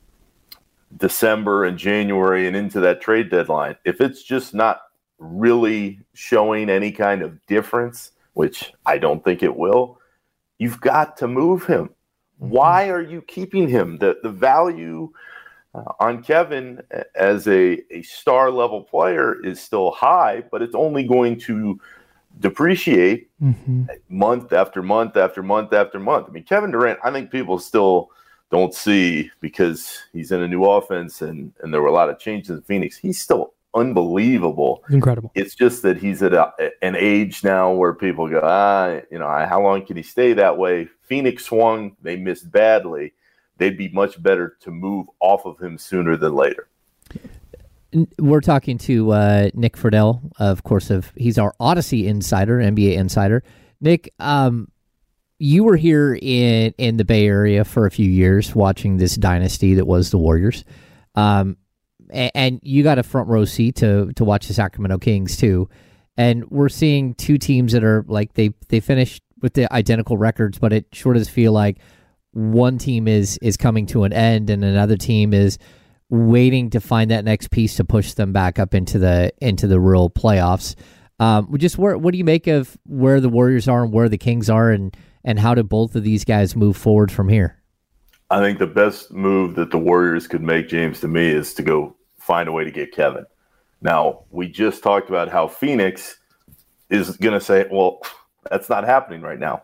December and January and into that trade deadline, if it's just not really showing any kind of difference, which I don't think it will, you've got to move him. Why are you keeping him? The the value uh, on Kevin as a, a star level player is still high, but it's only going to depreciate mm-hmm. month after month after month after month. I mean, Kevin Durant, I think people still don't see because he's in a new offense and, and there were a lot of changes in Phoenix. He's still unbelievable. Incredible. It's just that he's at a, an age now where people go, ah, you know, how long can he stay that way? Phoenix swung. They missed badly. They'd be much better to move off of him sooner than later. We're talking to uh, Nick Friedel, of course. Of he's our Odyssey insider, N B A insider. Nick, um, you were here in, in the Bay Area for a few years watching this dynasty that was the Warriors. Um, and you got a front row seat to to watch the Sacramento Kings too, and we're seeing two teams that are like they they finished with the identical records, but it sure does feel like one team is is coming to an end and another team is waiting to find that next piece to push them back up into the into the real playoffs. Um, just where what do you make of where the Warriors are and where the Kings are, and and how do both of these guys move forward from here? I think the best move that the Warriors could make, James, to me, is to go find a way to get Kevin. Now, we just talked about how Phoenix is going to say, well, that's not happening right now.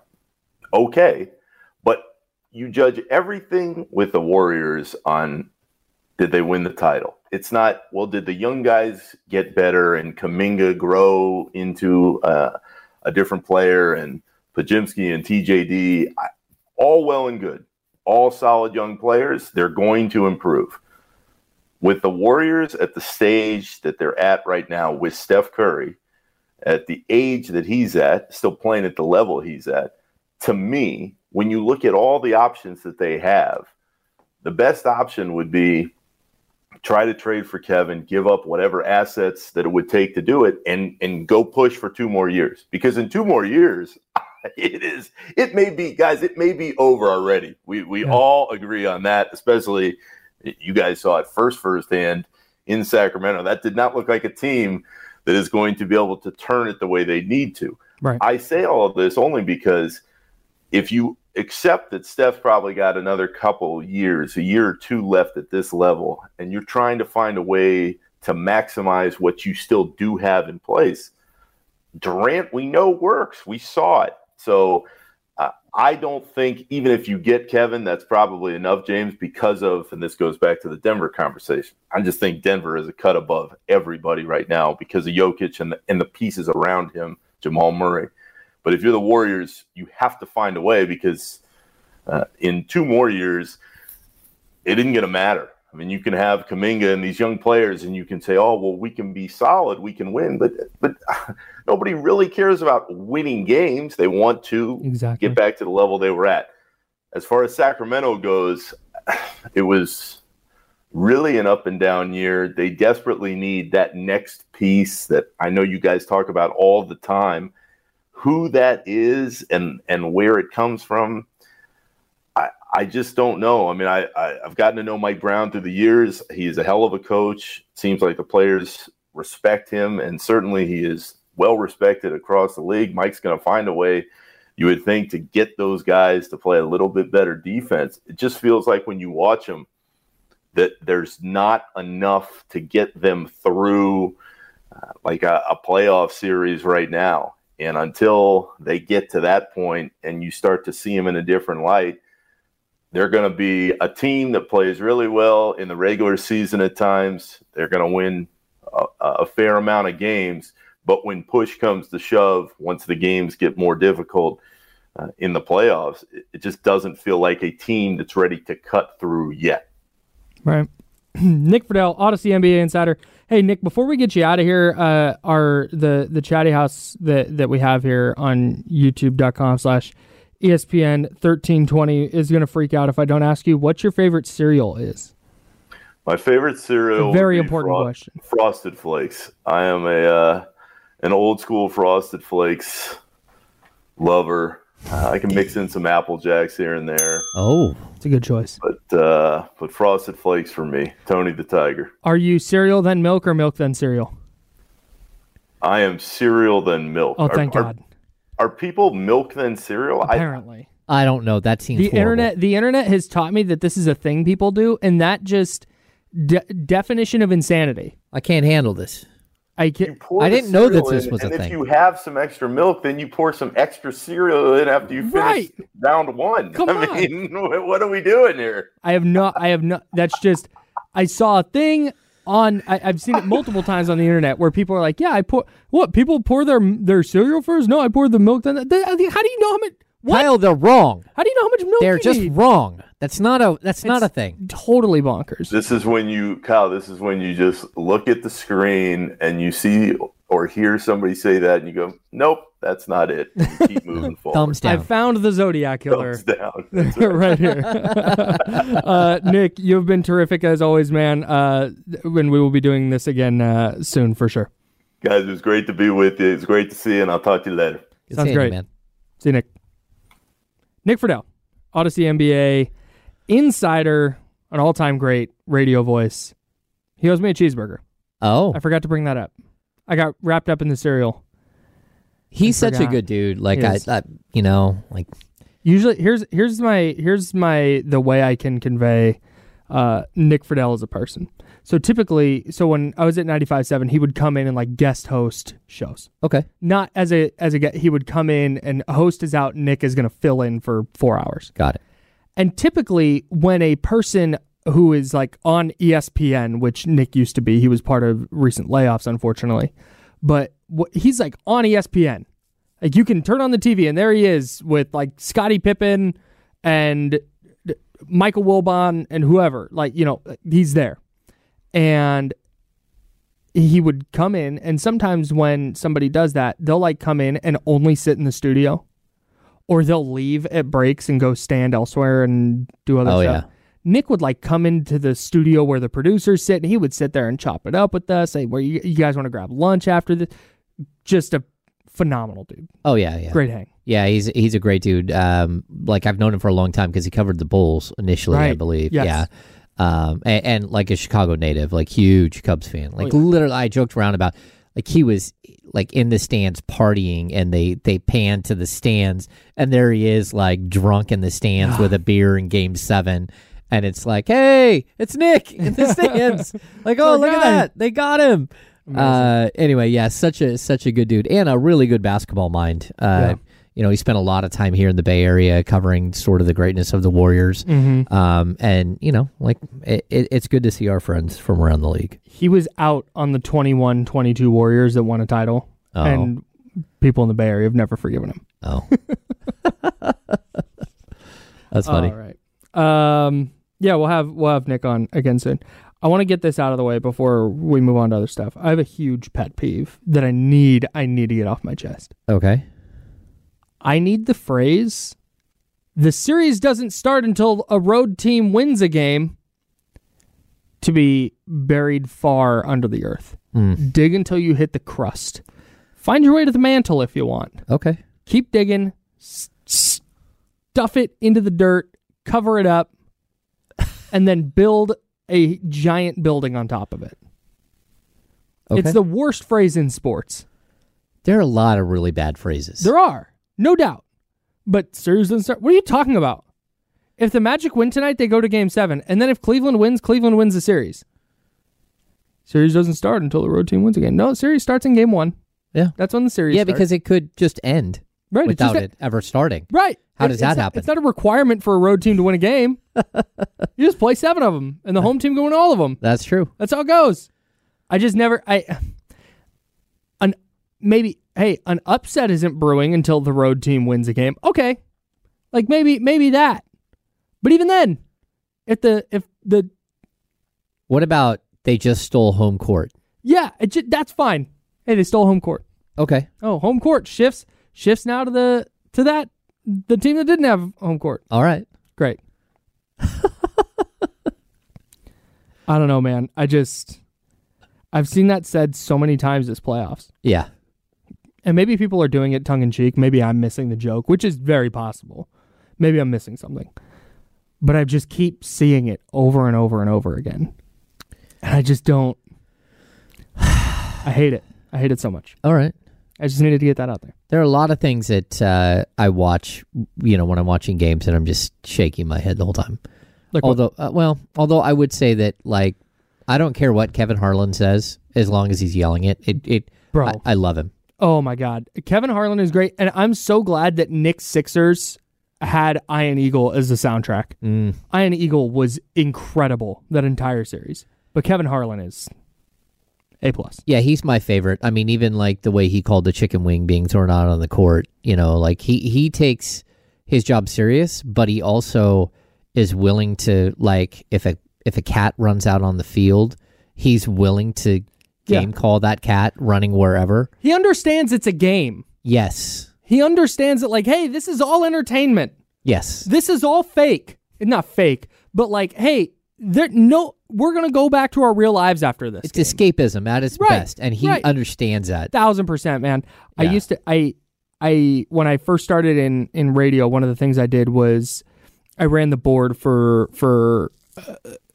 Okay, but you judge everything with the Warriors on did they win the title. It's not, well, did the young guys get better and Kuminga grow into uh, a different player and Podziemski and T J D, all well and good. All solid young players, they're going to improve. With the Warriors at the stage that they're at right now with Steph Curry, at the age that he's at, still playing at the level he's at, to me, when you look at all the options that they have, the best option would be try to trade for Kevin, give up whatever assets that it would take to do it, and and go push for two more years. Because in two more years, it is, it may be, guys, it may be over already. We we yeah. all agree on that, especially you guys saw it first firsthand in Sacramento. That did not look like a team that is going to be able to turn it the way they need to. Right. I say all of this only because if you accept that Steph probably got another couple years, a year or two left at this level, and you're trying to find a way to maximize what you still do have in place, Durant, we know works. We saw it. So uh, I don't think even if you get Kevin, that's probably enough, James, because of, and this goes back to the Denver conversation, I just think Denver is a cut above everybody right now because of Jokic and the, and the pieces around him, Jamal Murray. But if you're the Warriors, you have to find a way because uh, in two more years, it isn't going to matter. I mean, you can have Kuminga and these young players, and you can say, oh, well, we can be solid, we can win. But but nobody really cares about winning games. They want to exactly. get back to the level they were at. As far as Sacramento goes, it was really an up and down year. They desperately need that next piece that I know you guys talk about all the time. Who that is and, and where it comes from, I, I just don't know. I mean, I, I, I've gotten to know Mike Brown through the years. He's a hell of a coach. Seems like the players respect him, and certainly he is well respected across the league. Mike's going to find a way, you would think, to get those guys to play a little bit better defense. It just feels like when you watch them that there's not enough to get them through uh, like a, a playoff series right now. And until they get to that point and you start to see them in a different light, they're going to be a team that plays really well in the regular season at times. They're going to win a, a fair amount of games. But when push comes to shove, once the games get more difficult uh, in the playoffs, it, it just doesn't feel like a team that's ready to cut through yet. Right. Nick Friedel, Odyssey N B A Insider. Hey, Nick, before we get you out of here, uh, our the the chatty house that, that we have here on youtube.com slash ESPN thirteen twenty is going to freak out if I don't ask you what your favorite cereal is. My favorite cereal, very important Fro- question. Frosted Flakes. I am a uh, an old school Frosted Flakes lover. Uh, I can mix in some Apple Jacks here and there. Oh, it's a good choice. But uh, but Frosted Flakes for me, Tony the Tiger. Are you cereal then milk or milk then cereal? I am cereal then milk. Oh, thank are, God. Are, are people milk then cereal? Apparently. I, I don't know. That seems the horrible. internet. The internet has taught me that this is a thing people do, and that just de- definition of insanity. I can't handle this. I can, I didn't know that this in, was a and thing. if you have some extra milk, then you pour some extra cereal in after you finish Right. round one. Come I on. mean, what are we doing here? I have not. I have not. That's just. I saw a thing on. I, I've seen it multiple times on the internet where people are like, "Yeah, I pour what people pour their their cereal first. No, I pour the milk. Then how do you know how much? What? Kyle, they're wrong. How do you know how much milk They're you just need? wrong. That's not a. That's not a It's thing. Totally bonkers. This is when you, Kyle, this is when you just look at the screen and you see or hear somebody say that and you go, nope, that's not it. And you keep moving forward. Thumbs down. I found the Zodiac Killer. Thumbs down. That's right. right here. uh, Nick, you've been terrific as always, man. Uh, and we will be doing this again uh, soon for sure. Guys, it was great to be with you. It's great to see you, and I'll talk to you later. Good Sounds seeing you, great. man. See you, Nick. Nick Friedel, Odyssey N B A Insider, an all-time great radio voice. He owes me a cheeseburger. Oh, I forgot to bring that up. I got wrapped up in the cereal. he's I such a forgot. good dude. Like He I, is. I, you know, like Usually, here's here's my here's my the way I can convey uh, Nick Friedel as a person. So typically, so when I was at ninety-five point seven, he would come in and like guest host shows. okay. Not as a as a guest. He would come in and a host is out. Nick is going to fill in for four hours. Got it. And typically, when a person who is like on E S P N, which Nick used to be, he was part of recent layoffs, unfortunately, but wh- he's like on E S P N. Like you can turn on the T V and there he is with like Scottie Pippen and D- Michael Wilbon and whoever. Like, you know, he's there. And he would come in, and sometimes when somebody does that, they'll like come in and only sit in the studio, or they'll leave at breaks and go stand elsewhere and do other Oh, stuff. yeah. Nick would like come into the studio where the producers sit, and he would sit there and chop it up with us. Say, "Where you, you guys want to grab lunch after this?" Just a phenomenal dude. Oh yeah, yeah. Great hang. Yeah, he's he's a great dude. Um, like I've known him for a long time because he covered the Bulls initially, I Right. believe. Yes. Yeah. Um, and, and like a Chicago native, like huge Cubs fan. Like Oh, yeah. literally, I joked around about like he was like in the stands partying, and they they pan to the stands, and there he is like drunk in the stands with a beer in Game Seven. And it's like, hey, it's Nick in the stands. Like, oh, Our look at guy. that, they got him. Uh, anyway, yeah, such a such a good dude and a really good basketball mind. Uh, Yeah. You know, he spent a lot of time here in the Bay Area covering sort of the greatness of the Warriors. Mm-hmm. Um, and you know, like it, it, it's good to see our friends from around the league. He was out on the twenty-one twenty-two Warriors that won a title, Oh. and people in the Bay Area have never forgiven him. Oh, that's funny. All right. Um, yeah, we'll have we'll have Nick on again soon. I want to get this out of the way before we move on to other stuff. I have a huge pet peeve that I need I need to get off my chest. Okay. I need the phrase, "The series doesn't start until a road team wins a game," to be buried far under the earth. Mm. Dig until you hit the crust. Find your way to the mantle if you want. Okay. Keep digging. S- stuff it into the dirt. Cover it up. And then build a giant building on top of it. Okay. It's the worst phrase in sports. There are a lot of really bad phrases. There are. No doubt. But series doesn't start. What are you talking about? If the Magic win tonight, they go to game seven. And then if Cleveland wins, Cleveland wins the series. Series doesn't start until the road team wins again. No, the series starts in game one. Yeah. That's when the series Yeah, starts. because it could just end Right, it's without just it ever starting. Right. How It's- does that it's not- happen? It's not a requirement for a road team to win a game. You just play seven of them, and the home team can win all of them. That's true. That's how it goes. I just never. I an maybe. Hey, an upset isn't brewing until the road team wins a game. Okay, like maybe maybe that. But even then, if the if the what about they just stole home court? Yeah, it ju- that's fine. Hey, they stole home court. Okay. Oh, home court shifts shifts now to the to that the team that didn't have home court. All right. Great. I don't know, man. I just I've seen that said so many times this playoffs. Yeah. And maybe people are doing it tongue in cheek. Maybe I'm missing the joke, which is very possible. Maybe I'm missing something. But I just keep seeing it over and over and over again. And I just don't I hate it. I hate it so much. All right. I just needed to get that out there. There are a lot of things that uh, I watch, you know, when I'm watching games, and I'm just shaking my head the whole time. Like although, uh, well, although I would say that, like, I don't care what Kevin Harlan says as long as he's yelling it. It, it, Bro, I, I love him. Oh my God, Kevin Harlan is great, and I'm so glad that Nick Sixers had Iron Eagle as the soundtrack. Mm. Iron Eagle was incredible that entire series, but Kevin Harlan is A plus. Yeah, he's my favorite. I mean, even like the way he called the chicken wing being thrown out on the court, you know, like he, he takes his job serious, but he also is willing to, like, if a if a cat runs out on the field, he's willing to game Yeah. call that cat running wherever. He understands it's a game. Yes. He understands that, like, hey, this is all entertainment. Yes. This is all fake. Not fake, but like, hey, there no. We're gonna go back to our real lives after this. It's game. escapism at its Right, best, and he right. understands that. Thousand percent, man. I Yeah. used to. I. I when I first started in in radio, one of the things I did was I ran the board for for uh,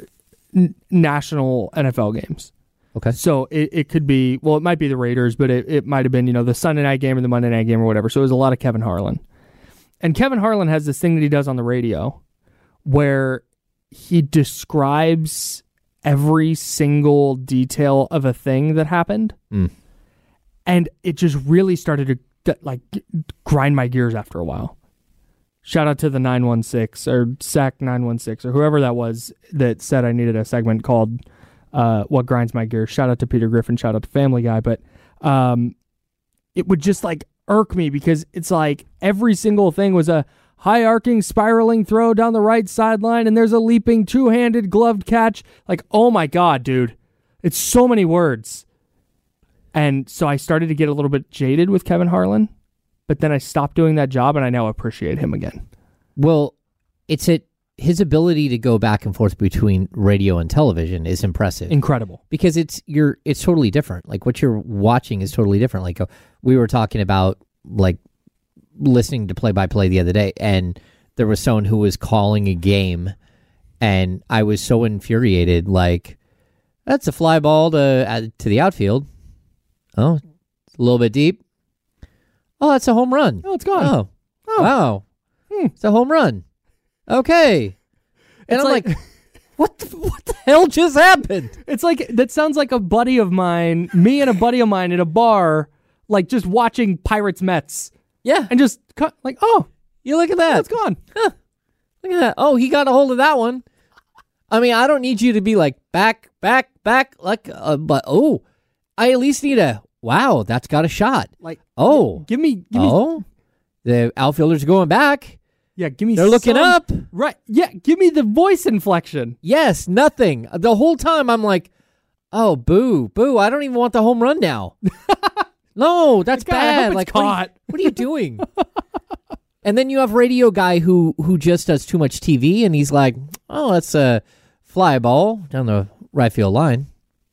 n- national N F L games. Okay. So it, it could be, well, it might be the Raiders, but it, it might have been, you know, the Sunday night game or the Monday night game or whatever. So it was a lot of Kevin Harlan. And Kevin Harlan has this thing that he does on the radio where he describes every single detail of a thing that happened. Mm. And it just really started to like grind my gears after a while. Shout out to the nine one six or S A C nine one six or whoever that was that said I needed a segment called uh, What Grinds My Gears. Shout out to Peter Griffin. Shout out to Family Guy. But um, it would just like irk me because it's like every single thing was a high arcing, spiraling throw down the right sideline and there's a leaping two-handed gloved catch. Like, oh my God, dude. It's so many words. And so I started to get a little bit jaded with Kevin Harlan. But then I stopped doing that job, and I now appreciate him again. Well, it's it. His ability to go back and forth between radio and television is impressive, Incredible. because it's you're it's totally different. Like what you're watching is totally different. Like uh, we were talking about, like listening to play by play the other day, and there was someone who was calling a game, and I was so infuriated. Like that's a fly ball to uh, to the outfield. Oh, it's a little bit deep. Oh, that's a home run. Oh, it's gone. Oh, Oh. wow. Hmm. It's a home run. Okay. And It's I'm like- like, what the, what the hell just happened? It's like, that sounds like a buddy of mine, me and a buddy of mine at a bar, like just watching Pirates Mets. Yeah. And just cut, like, oh, You look at that. oh, it's gone. Huh. Look at that. Oh, he got a hold of that one. I mean, I don't need you to be like back, back, back. Like, uh, but oh, I at least need a wow. That's got a shot. Like, Oh, give me, give me, oh, the outfielders are going back. yeah, give me They're looking some- up. Right. Yeah, give me the voice inflection. Yes, nothing. The whole time I'm like, oh, boo, boo. I don't even want the home run now. No, that's God, I hope bad. it's Like, what are, you, caught. what are you doing? And then you have radio guy who who just does too much T V, and he's like, oh, that's a fly ball down the right field line.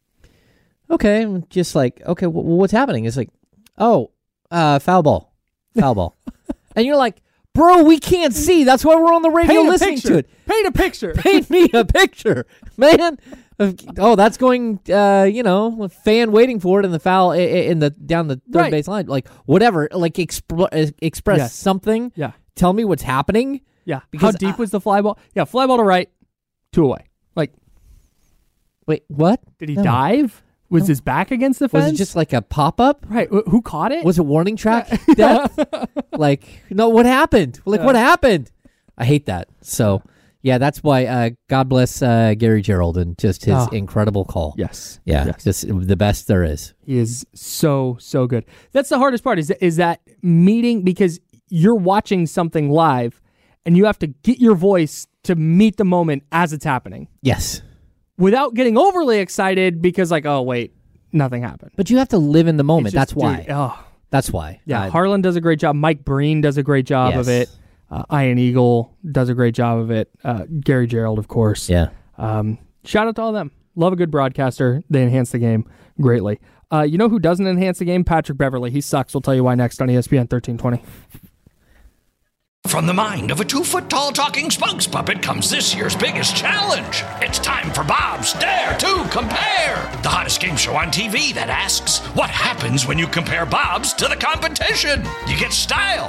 Okay, I'm just like, okay, w- what's happening? It's like, oh, uh, foul ball, foul ball. And you're like, bro, we can't see. That's why we're on the radio Paint a listening picture. to it. Paint a picture. Paint me a picture, man. Oh, that's going, uh, you know, fan waiting for it in the foul, i- i- in the down the third Right. base line. Like, whatever. Like, expl- uh, express Yes. something. Yeah. Tell me what's happening. Yeah. Because How deep I- was the fly ball? Yeah, fly ball to right, two away. Like, Wait, what? did he No. dive? Was No. his back against the fence? Was it just like a pop up? right? wh- Who caught it? Was it warning track depth? Like, no, what happened? Like, Yeah. what happened? I hate that. So, Yeah, that's why. Uh, God bless uh, Gary Gerald and just his Oh. incredible call. Yes. Yeah, Yes. just the best there is. He is so, so good. That's the hardest part is, is that meeting, because you're watching something live and you have to get your voice to meet the moment as it's happening. Yes. Without getting overly excited because like, oh, wait, nothing happened. But you have to live in the moment. It's just, That's why. dude, oh. That's why. Yeah, Uh, Harlan does a great job. Mike Breen does a great job Yes. of it. Uh, Ian Eagle does a great job of it. Uh, Gary Gerald, of course. Yeah. Um, shout out to all of them. Love a good broadcaster. They enhance the game greatly. Uh, you know who doesn't enhance the game? Patrick Beverly. He sucks. We'll tell you why next on E S P N thirteen twenty. From the mind of a two-foot-tall talking spokes puppet comes this year's biggest challenge. It's time for Bob's Dare to Compare, the hottest game show on T V that asks, what happens when you compare Bob's to the competition? You get style.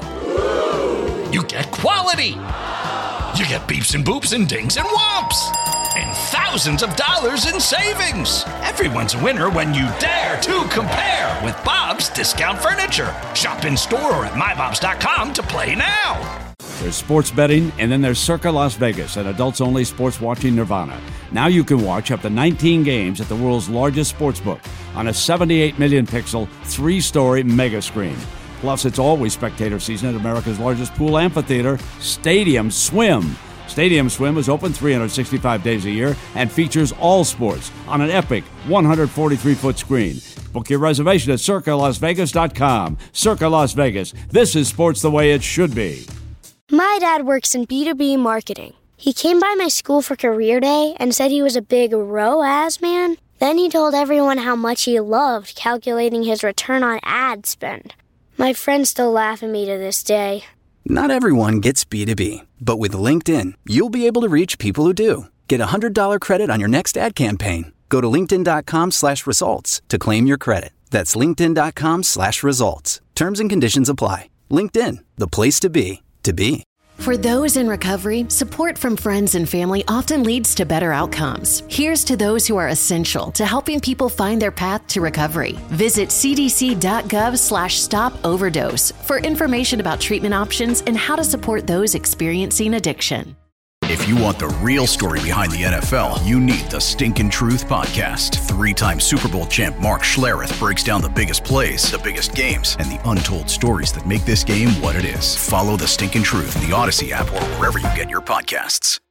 You get quality. You get beeps and boops and dings and whomps. And thousands of dollars in savings. Everyone's a winner when you dare to compare with Bob's Discount Furniture. Shop in store or at my bobs dot com to play now. There's sports betting, and then there's Circa Las Vegas, an adults-only sports watching nirvana. Now you can watch up to nineteen games at the world's largest sportsbook on a seventy-eight million pixel, three-story mega screen. Plus, it's always spectator season at America's largest pool amphitheater, Stadium Swim. Stadium Swim is open three hundred sixty-five days a year and features all sports on an epic one hundred forty-three foot screen. Book your reservation at circa las vegas dot com. Circa Las Vegas. This is sports the way it should be. My dad works in B two B marketing. He came by my school for career day and said he was a big R O A S man. Then he told everyone how much he loved calculating his return on ad spend. My friends still laugh at me to this day. Not everyone gets B two B, but with LinkedIn, you'll be able to reach people who do. Get a one hundred dollars credit on your next ad campaign. Go to linkedin.com slash results to claim your credit. That's linkedin.com slash results. Terms and conditions apply. LinkedIn, the place to be, to be. For those in recovery, support from friends and family often leads to better outcomes. Here's to those who are essential to helping people find their path to recovery. Visit cdc.gov slash stop overdose for information about treatment options and how to support those experiencing addiction. If you want the real story behind the N F L, you need the Stinkin' Truth Podcast. Three-time Super Bowl champ Mark Schlereth breaks down the biggest plays, the biggest games, and the untold stories that make this game what it is. Follow the Stinkin' Truth, the Odyssey app, or wherever you get your podcasts.